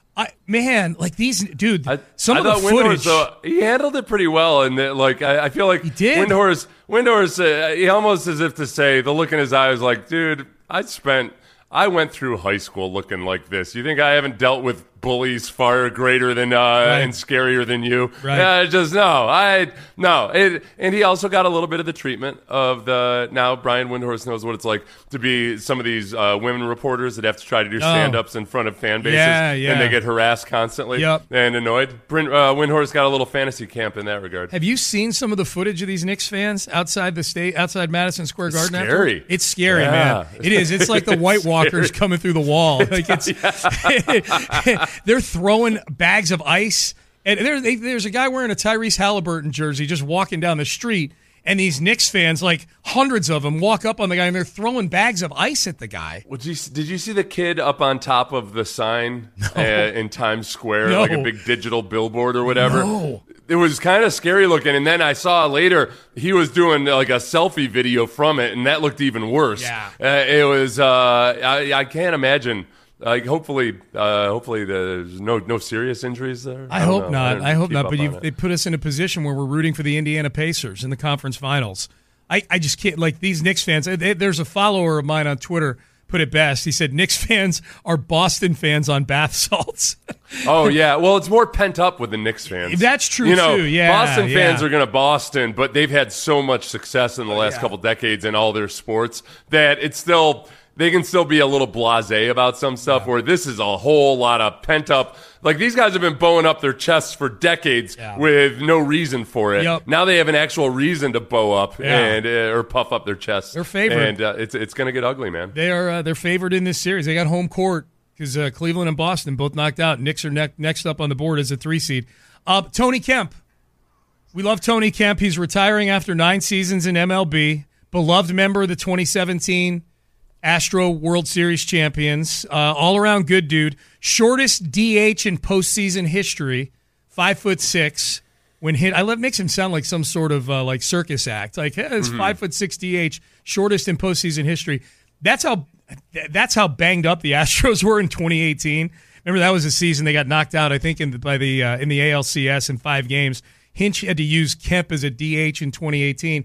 Some of the footage. He handled it pretty well, and I feel like he did. Windhorst, he almost as if to say, the look in his eye was like, dude, I went through high school looking like this. You think I haven't dealt with bullies far greater than and scarier than you? Right. And he also got a little bit of the treatment of now Brian Windhorst knows what it's like to be some of these women reporters that have to try to do stand-ups in front of fan bases, and they get harassed constantly and annoyed. Windhorst got a little fantasy camp in that regard. Have you seen some of the footage of these Knicks fans outside Madison Square Garden? Scary. It's scary, man. It is. It's like the White Walkers coming through the wall. Like they're throwing bags of ice, and there's a guy wearing a Tyrese Halliburton jersey just walking down the street, and these Knicks fans, like hundreds of them, walk up on the guy, and they're throwing bags of ice at the guy. Did you see the kid up on top of the sign in Times Square, like a big digital billboard or whatever? No. It was kind of scary looking, and then I saw later he was doing like a selfie video from it, and that looked even worse. Yeah. It was. I can't imagine. Hopefully there's no serious injuries there. I hope not. But they put us in a position where we're rooting for the Indiana Pacers in the conference finals. I just can't. Like these Knicks fans. There's a follower of mine on Twitter put it best. He said Knicks fans are Boston fans on bath salts. Oh yeah, well it's more pent up with the Knicks fans. That's true too. Yeah, Boston fans are going to Boston, but they've had so much success in the last couple decades in all their sports that it's still. They can still be a little blasé about some stuff where this is a whole lot of pent up. Like these guys have been bowing up their chests for decades with no reason for it. Yep. Now they have an actual reason to bow up and or puff up their chests. They're favored, and it's going to get ugly, man. They're favored in this series. They got home court because Cleveland and Boston both knocked out. Knicks are next up on the board as a 3 seed. Tony Kemp, we love Tony Kemp. He's retiring after 9 seasons in MLB. Beloved member of the 2017. Astro World Series champions, all-around good dude. Shortest DH in postseason history, 5'6". When hit, makes him sound like some sort of like circus act. Like it's 5'6" DH, shortest in postseason history. That's how banged up the Astros were in 2018. Remember that was the season they got knocked out. I think in the ALCS in 5 games. Hinch had to use Kemp as a DH in 2018.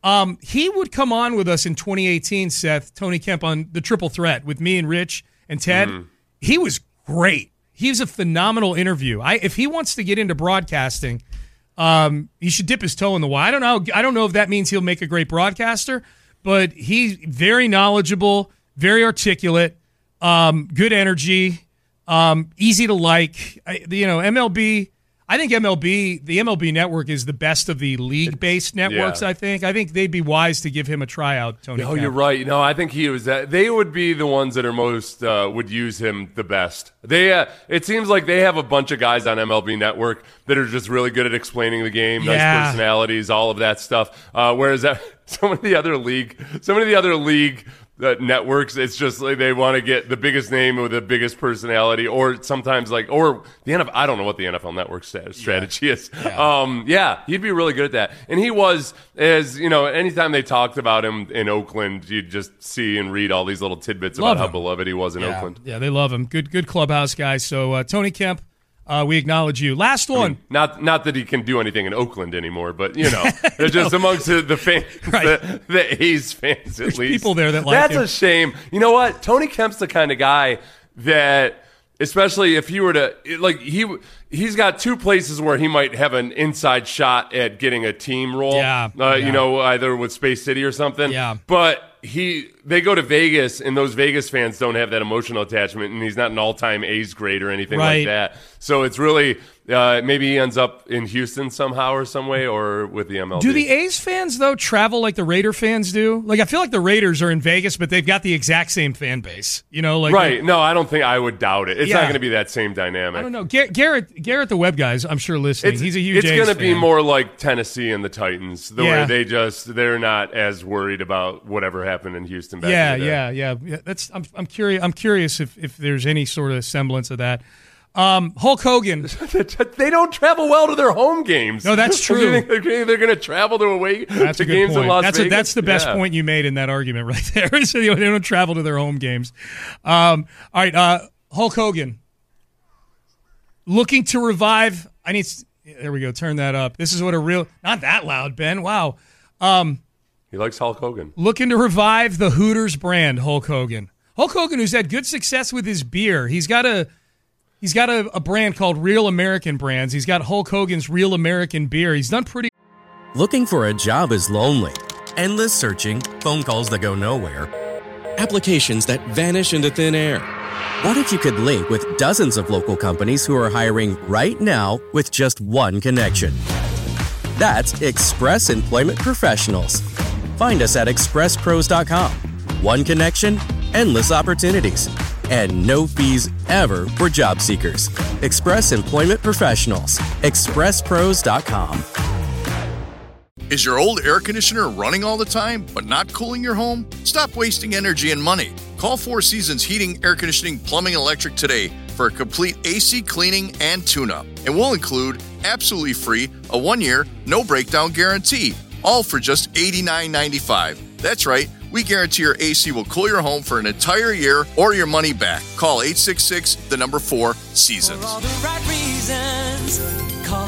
He would come on with us in 2018, Seth, Tony Kemp, on the Triple Threat with me and Rich and Ted. He was great. He was a phenomenal interview. If he wants to get into broadcasting, he should dip his toe in the water. I don't know if that means he'll make a great broadcaster, but he's very knowledgeable, very articulate, good energy, easy to like. MLB. I think the MLB network is the best of the league-based networks, I think. I think they'd be wise to give him a tryout, Tony Kemp. You're right. No, I think he was that. They would be the ones that are most would use him the best. It seems like they have a bunch of guys on MLB network that are just really good at explaining the game, nice personalities, all of that stuff. Whereas some of the other league networks, it's just like they want to get the biggest name with the biggest personality, or sometimes the NFL. I don't know what the NFL Network strategy is. He'd be really good at that. And he was, as you know, anytime they talked about him in Oakland, you'd just see and read all these little tidbits about how beloved he was in Oakland. Yeah, they love him. Good clubhouse guy. So Tony Kemp, We acknowledge you. Last one. Not that he can do anything in Oakland anymore, but they're just amongst the fans, the A's fans. There's at least people there that like That's him. a shame. You know what? Tony Kemp's the kind of guy that, especially if he were to he's got two places where he might have an inside shot at getting a team role. Either with Space City or something. Yeah. But they go to Vegas, and those Vegas fans don't have that emotional attachment, and he's not an all-time A's grade or anything like that. So it's really maybe he ends up in Houston somehow or some way, or with the MLB. Do the A's fans, though, travel like the Raider fans do? Like, I feel like the Raiders are in Vegas, but they've got the exact same fan base. No, I don't think I would doubt it. It's not going to be that same dynamic. I don't know. Garrett, the web guys, I'm sure listening. He's a huge A's It's going to be fan. more like Tennessee and the Titans, where they're not as worried about whatever happened in Houston back in the day. Yeah. That's I'm curious. I'm curious if there's any sort of semblance of that. Hulk Hogan. They don't travel well to their home games. No, that's true. You think they're going to travel to games in Las Vegas? That's the best point you made in that argument right there. So they don't travel to their home games. All right, Hulk Hogan. Looking to revive. There we go. Turn that up. This is what not that loud, Ben. Wow. He likes Hulk Hogan. Looking to revive the Hooters brand, Hulk Hogan. Hulk Hogan, who's had good success with his beer. He's got a brand called Real American Brands. He's got Hulk Hogan's Real American Beer. He's done pretty. Looking for a job is lonely. Endless searching, phone calls that go nowhere, applications that vanish into thin air. What if you could link with dozens of local companies who are hiring right now with just one connection? That's Express Employment Professionals. Find us at expresspros.com. One connection, endless opportunities, and no fees ever for job seekers. Express Employment Professionals. expresspros.com. Is your old air conditioner running all the time but not cooling your home? Stop wasting energy and money. Call Four Seasons Heating, Air Conditioning, Plumbing, and Electric today for a complete AC cleaning and tune-up. And we'll include, absolutely free, a 1-year, no-breakdown guarantee, all for just $89.95. That's right. We guarantee your AC will cool your home for an entire year or your money back. Call 866-4-SEASONS. For all the right reasons, call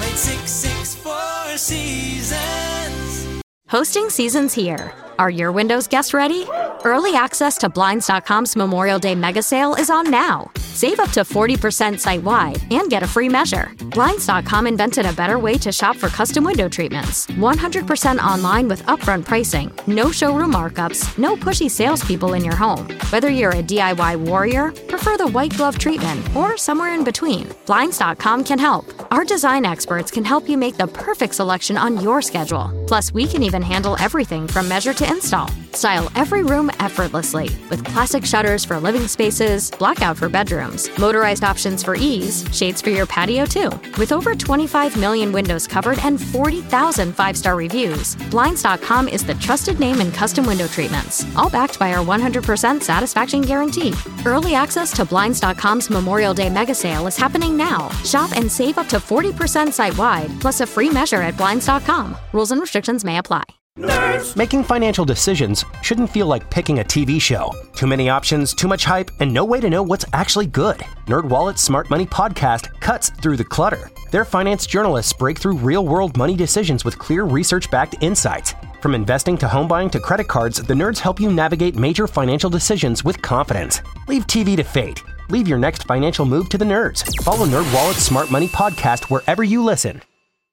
866-4-SEASONS. Hosting season's here. Are your Windows guests ready? Early access to Blinds.com's Memorial Day mega sale is on now. Save up to 40% site-wide and get a free measure. Blinds.com invented a better way to shop for custom window treatments. 100% online with upfront pricing, no showroom markups, no pushy salespeople in your home. Whether you're a DIY warrior, prefer the white glove treatment, or somewhere in between, Blinds.com can help. Our design experts can help you make the perfect selection on your schedule. Plus, we can even handle everything from measure to install. Style every room effortlessly with classic shutters for living spaces, blackout for bedrooms, motorized options for ease, shades for your patio too. With over 25 million windows covered and 40,000 five-star reviews, Blinds.com is the trusted name in custom window treatments, all backed by our 100% satisfaction guarantee. Early access to Blinds.com's Memorial Day mega sale is happening now. Shop and save up to 40% site-wide, plus a free measure at Blinds.com. Rules and restrictions may apply. Nerds. Making financial decisions shouldn't feel like picking a TV show. Too many options, too much hype, and no way to know what's actually good. NerdWallet's Smart Money Podcast cuts through the clutter. Their finance journalists break through real-world money decisions with clear research-backed insights. From investing to home buying to credit cards, the nerds help you navigate major financial decisions with confidence. Leave TV to fate. Leave your next financial move to the nerds. Follow NerdWallet's Smart Money Podcast wherever you listen.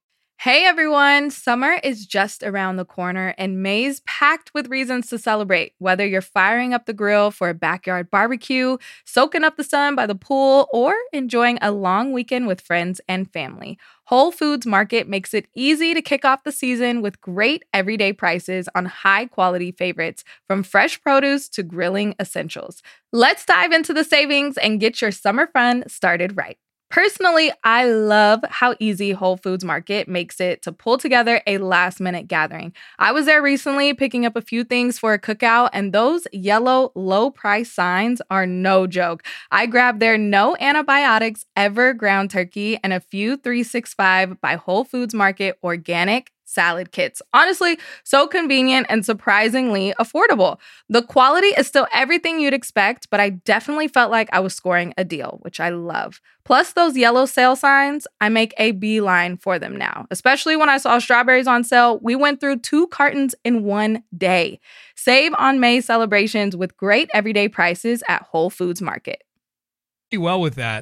Hey everyone, summer is just around the corner and May's packed with reasons to celebrate. Whether you're firing up the grill for a backyard barbecue, soaking up the sun by the pool, or enjoying a long weekend with friends and family, Whole Foods Market makes it easy to kick off the season with great everyday prices on high-quality favorites, from fresh produce to grilling essentials. Let's dive into the savings and get your summer fun started right. Personally, I love how easy Whole Foods Market makes it to pull together a last-minute gathering. I was there recently picking up a few things for a cookout, and those yellow low-price signs are no joke. I grabbed their no antibiotics ever ground turkey and a few 365 by Whole Foods Market organic salad kits. Honestly, so convenient and surprisingly affordable. The quality is still everything you'd expect, but I definitely felt like I was scoring a deal, which I love. Plus those yellow sale signs, I make a beeline for them now. Especially when I saw strawberries on sale, we went through 2 cartons in one day. Save on May celebrations with great everyday prices at Whole Foods Market. Well with that.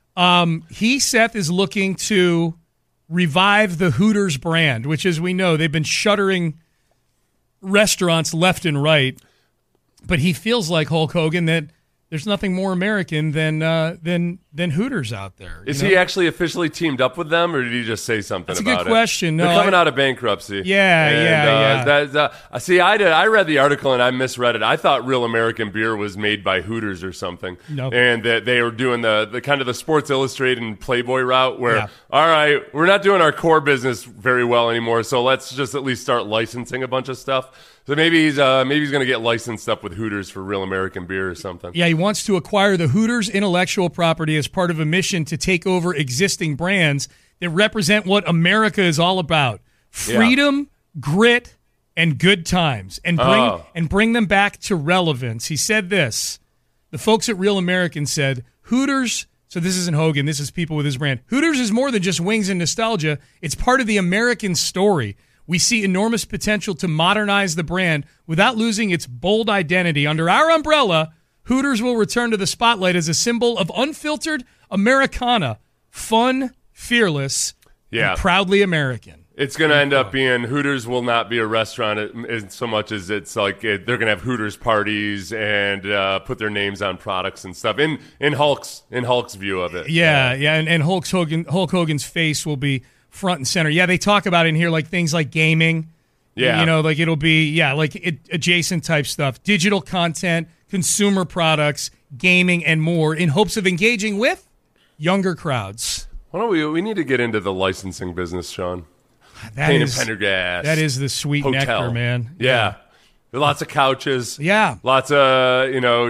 Seth, is looking to revive the Hooters brand, which, as we know, they've been shuttering restaurants left and right. But he feels like Hulk Hogan that there's nothing more American than Hooters out there. Is he actually officially teamed up with them, or did he just say something about it? That's a good question. No, They're coming out of bankruptcy. Yeah. See, I read the article and I misread it. I thought Real American Beer was made by Hooters or something. Nope. And that they were doing the kind of the Sports Illustrated and Playboy route where, all right, we're not doing our core business very well anymore, so let's just at least start licensing a bunch of stuff. So maybe he's going to get licensed up with Hooters for Real American Beer or something. Yeah, he wants to acquire the Hooters intellectual property as part of a mission to take over existing brands that represent what America is all about: freedom, grit, and good times, and bring them back to relevance. He said this. The folks at Real American said, Hooters, so this isn't Hogan, this is people with his brand. Hooters is more than just wings and nostalgia. It's part of the American story. We see enormous potential to modernize the brand without losing its bold identity. Under our umbrella, Hooters will return to the spotlight as a symbol of unfiltered Americana, fun, fearless, and proudly American. It's going to end up being Hooters will not be a restaurant so much as it's like they're going to have Hooters parties and put their names on products and stuff. In Hulk's view of it, and Hulk Hogan's face will be front and center. Yeah, they talk about it in here, like things like gaming. Yeah, like it'll be adjacent type stuff, digital content, consumer products, gaming, and more, in hopes of engaging with younger crowds. Why don't we need to get into the licensing business, Sean? Paint and Pendergast. That is the sweet hotel. nectar, man. Yeah. Lots of couches. Yeah. Lots of,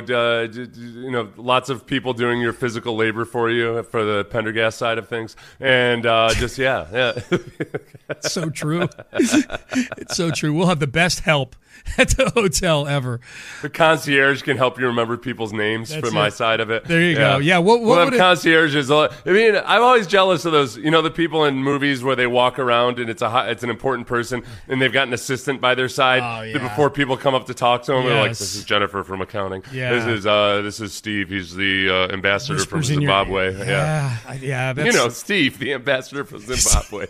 lots of people doing your physical labor for you for the Pendergast side of things. And It's so true. It's so true. We'll have the best help at the hotel ever. The concierge can help you remember people's names for my side of it. There you go. Yeah. What would concierges? I mean, I'm always jealous of those. The people in movies where they walk around and it's an important person and they've got an assistant by their side before people come up to talk to them. They're like, "This is Jennifer from accounting. Yeah. This is Steve. He's the ambassador from Zimbabwe. Steve, the ambassador from Zimbabwe."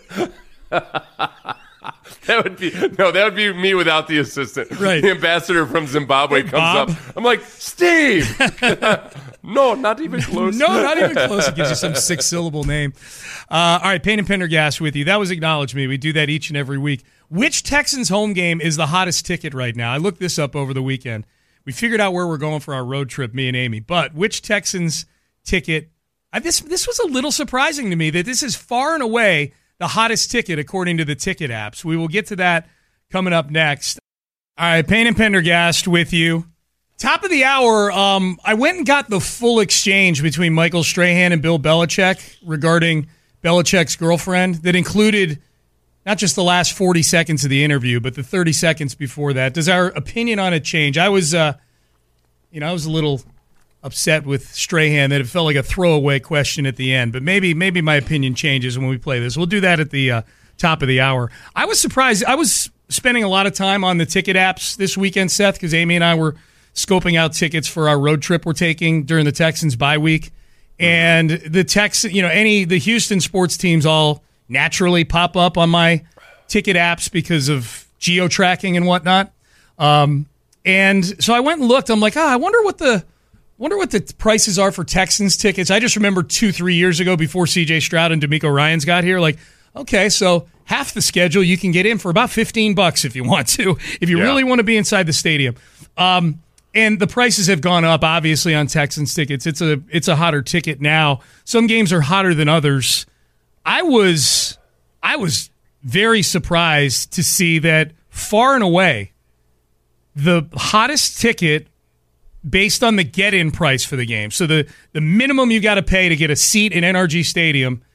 That would be me without the assistant. Right. The ambassador from Zimbabwe comes up. I'm like, Steve. No, not even close. No, not even close. It gives you some 6-syllable name. All right, Paint and Pendergast with you. That was Acknowledge Me. We do that each and every week. Which Texans home game is the hottest ticket right now? I looked this up over the weekend. We figured out where we're going for our road trip, me and Amy. But which Texans ticket? This was a little surprising to me that this is far and away the hottest ticket according to the ticket apps. We will get to that coming up next. All right, Paint and Pendergast with you. Top of the hour, I went and got the full exchange between Michael Strahan and Bill Belichick regarding Belichick's girlfriend that included not just the last 40 seconds of the interview, but the 30 seconds before that. Does our opinion on it change? I was a little upset with Strahan that it felt like a throwaway question at the end, but maybe my opinion changes when we play this. We'll do that at the top of the hour. I was surprised. I was spending a lot of time on the ticket apps this weekend, Seth, because Amy and I were scoping out tickets for our road trip we're taking during the Texans bye week. And the the Houston sports teams all naturally pop up on my ticket apps because of geo-tracking and whatnot. And so I went and looked. I'm like, I wonder what the prices are for Texans tickets. I just remember 2-3 years ago before C.J. Stroud and DeMeco Ryans got here, like, okay, so half the schedule you can get in for about $15 if you want to, if you really want to be inside the stadium. And the prices have gone up, obviously, on Texans tickets. It's a hotter ticket now. Some games are hotter than others. I was very surprised to see that far and away the hottest ticket based on the get-in price for the game. So the minimum you got to pay to get a seat in NRG Stadium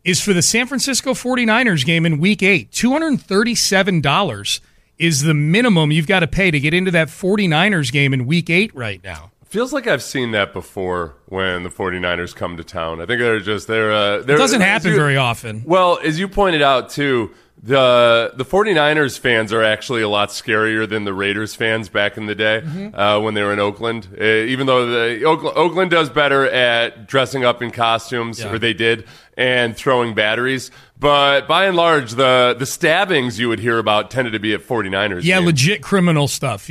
is for the San Francisco 49ers game in Week 8. $237 is the minimum you've got to pay to get into that 49ers game in Week 8 right now. Feels like I've seen that before when the 49ers come to town. I think it doesn't happen very often. Well, as you pointed out, too, the 49ers fans are actually a lot scarier than the Raiders fans back in the day when they were in Oakland. Even though Oakland does better at dressing up in costumes, or they did, and throwing batteries. But by and large, the stabbings you would hear about tended to be at 49ers games. Legit criminal stuff.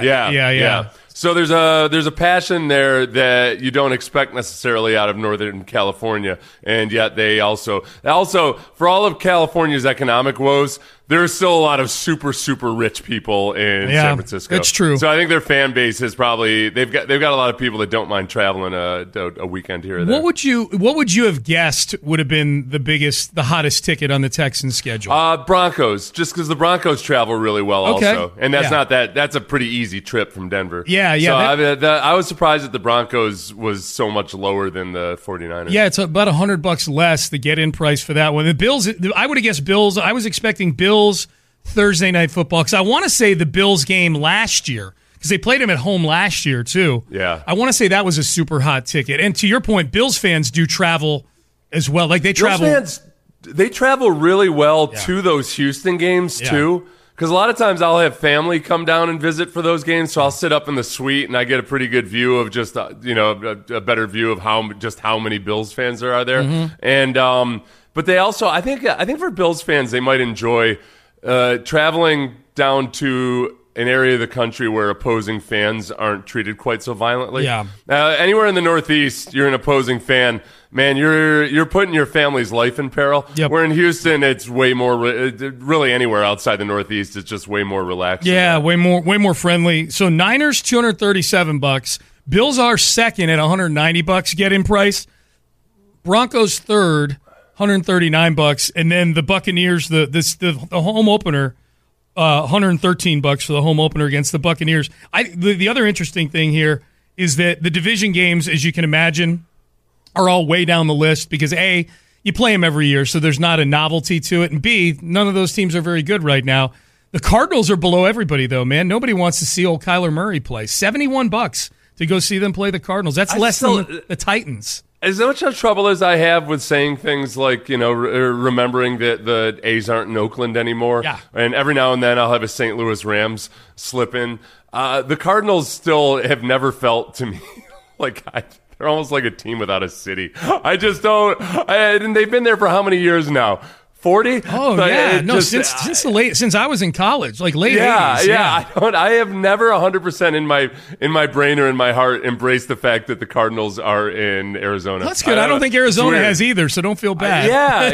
Yeah. So there's a passion there that you don't expect necessarily out of Northern California, and yet they also for all of California's economic woes, there's still a lot of super, super rich people in San Francisco. It's true. So I think their fan base is probably they've got a lot of people that don't mind traveling a weekend here or there. What would you have guessed would have been the hottest ticket on the Texans schedule? Broncos, just because the Broncos travel really well also, and that's a pretty easy trip from Denver. Yeah. So I was surprised that the Broncos was so much lower than the 49ers. Yeah, it's about $100 less the get-in price for that one. The Bills, I would have guessed Bills. I was expecting Bills Thursday Night Football, because I want to say the Bills game last year, because they played them at home last year too. Yeah, I want to say that was a super hot ticket. And to your point, Bills fans do travel as well. Like they travel. Bills fans, they travel really well to those Houston games too. Because a lot of times I'll have family come down and visit for those games, so I'll sit up in the suite and I get a pretty good view of just a better view of how many Bills fans there are there. And but they also, I think for Bills fans, they might enjoy traveling down to an area of the country where opposing fans aren't treated quite so violently. Yeah. Anywhere in the Northeast, you're an opposing fan, man, you're putting your family's life in peril. Yep. Where in Houston, it's way more, really anywhere outside the Northeast, it's just way more relaxed. Yeah, way more friendly. So Niners, $237. Bills are second at $190 get-in price. Broncos third, $139, and then the Buccaneers, the home opener, $113 for the home opener against the Buccaneers. The other interesting thing here is that the division games, as you can imagine, are all way down the list because A, you play them every year, so there's not a novelty to it, and B, none of those teams are very good right now. The Cardinals are below everybody, though, man. Nobody wants to see old Kyler Murray play. $71 to go see them play the Cardinals. That's less than the Titans. As much trouble as I have with saying things like, remembering that the A's aren't in Oakland anymore, and every now and then I'll have a St. Louis Rams slip in, the Cardinals still have never felt to me like they're almost like a team without a city. I just don't. And they've been there for how many years now? 40? Oh, yeah. No, since I was in college, like late 80s. Yeah. I have never 100% in my brain or in my heart embraced the fact that the Cardinals are in Arizona. That's good. I don't think Arizona has either, so don't feel bad.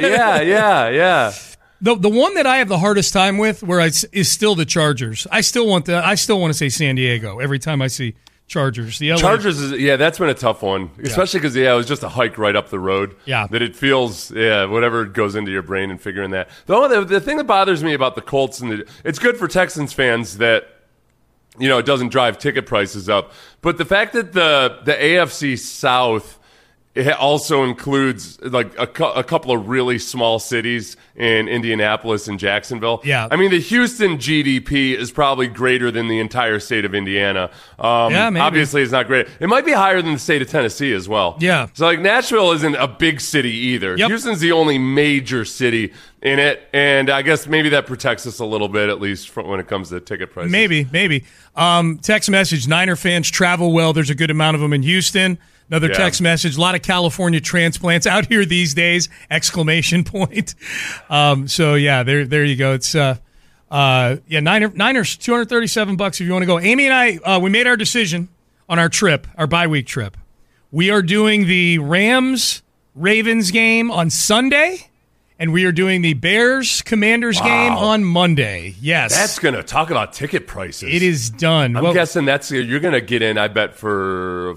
Yeah. The one that I have the hardest time with is still the Chargers. I still want to say San Diego every time I see Chargers. The LA Chargers that's been a tough one, especially because it was just a hike right up the road. Yeah, that it feels whatever goes into your brain and figuring that. The thing that bothers me about the Colts it's good for Texans fans that it doesn't drive ticket prices up, but the fact that the AFC South, it also includes like a couple of really small cities in Indianapolis and Jacksonville. Yeah. I mean, the Houston GDP is probably greater than the entire state of Indiana. Maybe. Obviously, it's not great. It might be higher than the state of Tennessee as well. Yeah. So, like, Nashville isn't a big city either. Yep. Houston's the only major city in it, and I guess maybe that protects us a little bit, at least when it comes to ticket prices. Maybe. Text message, Niner fans travel well. There's a good amount of them in Houston. Another text message, a lot of California transplants out here these days, ! So, there you go. It's Niners, $237 if you want to go. Amy and I, we made our decision on our trip, our bye-week trip. We are doing the Rams-Ravens game on Sunday, and we are doing the Bears-Commanders game on Monday. Yes. That's going to talk about ticket prices. It is done. I'm guessing you're going to get in, I bet, for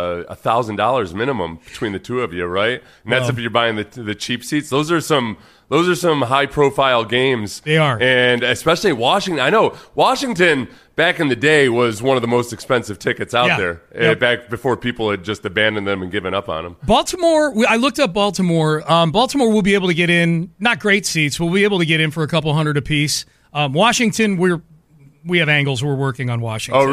$1,000 minimum between the two of you, right? And that's if you're buying the cheap seats. Those are some those are some high-profile games. They are. And especially Washington. I know Washington back in the day was one of the most expensive tickets out there, back before people had just abandoned them and given up on them. Baltimore, I looked up Baltimore. Baltimore will be able to get in, not great seats, we'll be able to get in for a couple hundred apiece. Washington, we have angles we're working on Washington.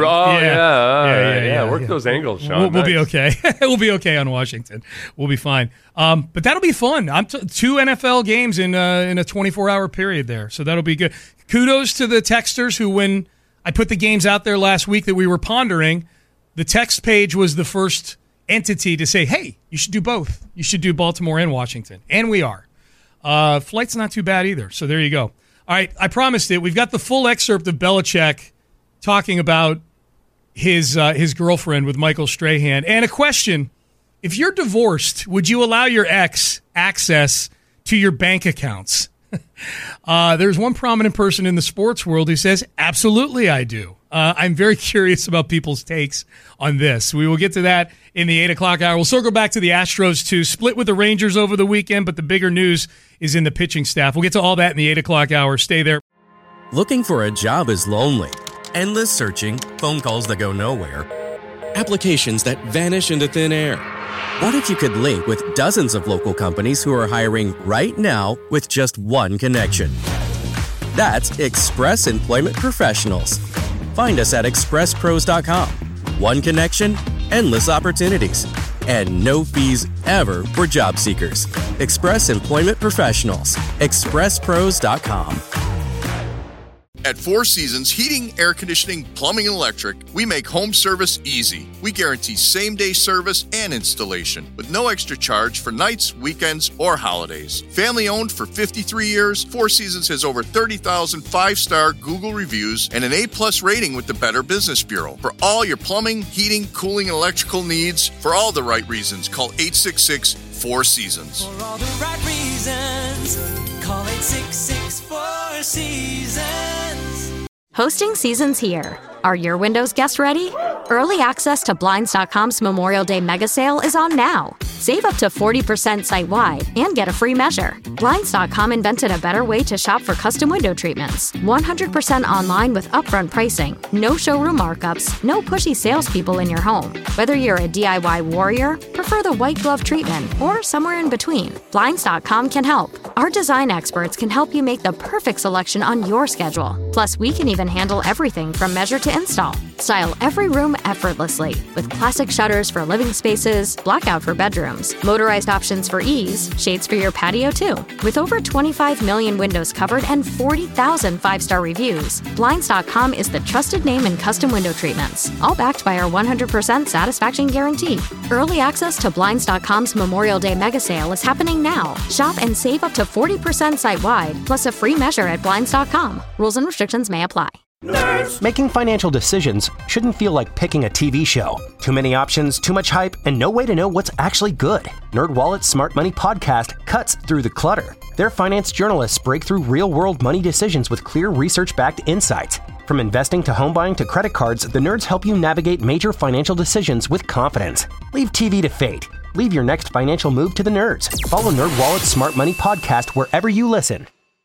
Yeah. Work those angles, Sean. We'll be okay. We'll be okay on Washington. We'll be fine. But that'll be fun. Two NFL games in a 24-hour period there, so that'll be good. Kudos to the texters who, when I put the games out there last week that we were pondering, the text page was the first entity to say, hey, you should do both. You should do Baltimore and Washington. And we are. Flight's not too bad either, so there you go. All right, I promised it. We've got the full excerpt of Belichick talking about his girlfriend with Michael Strahan. And a question, if you're divorced, would you allow your ex access to your bank accounts? There's one prominent person in the sports world who says, absolutely I do. I'm very curious about people's takes on this. We will get to that in the 8 o'clock hour. We'll circle back to the Astros, too. Split with the Rangers over the weekend, but the bigger news is in the pitching staff. We'll get to all that in the 8 o'clock hour. Stay there. Looking for a job is lonely. Endless searching, phone calls that go nowhere, applications that vanish into thin air. What if you could link with dozens of local companies who are hiring right now with just one connection? That's Express Employment Professionals. Find us at expresspros.com. One connection, endless opportunities, and no fees ever for job seekers. Express Employment Professionals. expresspros.com. At Four Seasons Heating, Air Conditioning, Plumbing, and Electric, we make home service easy. We guarantee same-day service and installation with no extra charge for nights, weekends, or holidays. Family-owned for 53 years, Four Seasons has over 30,000 five-star Google reviews and an A-plus rating with the Better Business Bureau. For all your plumbing, heating, cooling, and electrical needs, for all the right reasons, call 866-4 Seasons. For all the right reasons, call 866-4Seasons. Hosting season's here. Are your windows guest ready? Early access to Blinds.com's Memorial Day mega sale is on now. Save up to 40% site-wide and get a free measure. Blinds.com invented a better way to shop for custom window treatments. 100% online with upfront pricing, no showroom markups, no pushy salespeople in your home. Whether you're a DIY warrior, prefer the white glove treatment, or somewhere in between, Blinds.com can help. Our design experts can help you make the perfect selection on your schedule. Plus, we can even handle everything from measure to install. Style every room effortlessly with classic shutters for living spaces, blackout for bedrooms, motorized options for ease, shades for your patio too. With over 25 million windows covered and 40,000 five-star reviews, Blinds.com is the trusted name in custom window treatments, all backed by our 100% satisfaction guarantee. Early access to Blinds.com's Memorial Day mega sale is happening now. Shop and save up to 40% site-wide, plus a free measure at Blinds.com. Rules and restrictions may apply. Nerds. Making financial decisions shouldn't feel like picking a TV show. Too many options, too much hype, and no way to know what's actually good. NerdWallet's Smart Money Podcast cuts through the clutter. Their finance journalists break through real-world money decisions with clear research-backed insights. From investing to home buying to credit cards, the nerds help you navigate major financial decisions with confidence. Leave TV to fate. Leave your next financial move to the nerds. Follow NerdWallet's Smart Money Podcast wherever you listen.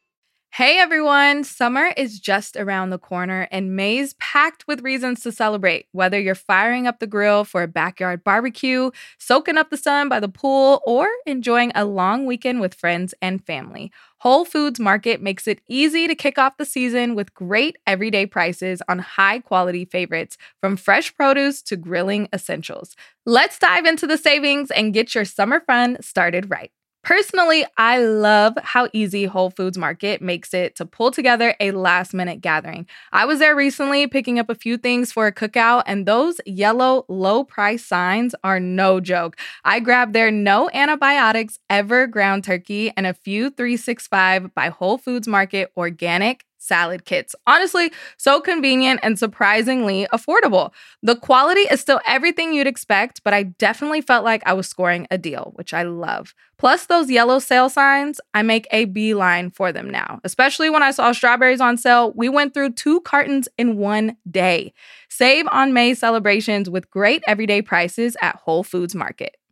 Hey everyone, summer is just around the corner and May's packed with reasons to celebrate. Whether you're firing up the grill for a backyard barbecue, soaking up the sun by the pool, or enjoying a long weekend with friends and family, Whole Foods Market makes it easy to kick off the season with great everyday prices on high-quality favorites, from fresh produce to grilling essentials. Let's dive into the savings and get your summer fun started right. Personally, I love how easy Whole Foods Market makes it to pull together a last-minute gathering. I was there recently picking up a few things for a cookout, and those yellow low-price signs are no joke. I grabbed their no antibiotics ever ground turkey and a few 365 by Whole Foods Market organic salad kits. Honestly, so convenient and surprisingly affordable. The quality is still everything you'd expect, but I definitely felt like I was scoring a deal, which I love. Plus, those yellow sale signs, I make a beeline for them now. Especially when I saw strawberries on sale, we went through 2 cartons in one day. Save on May celebrations with great everyday prices at Whole Foods Market.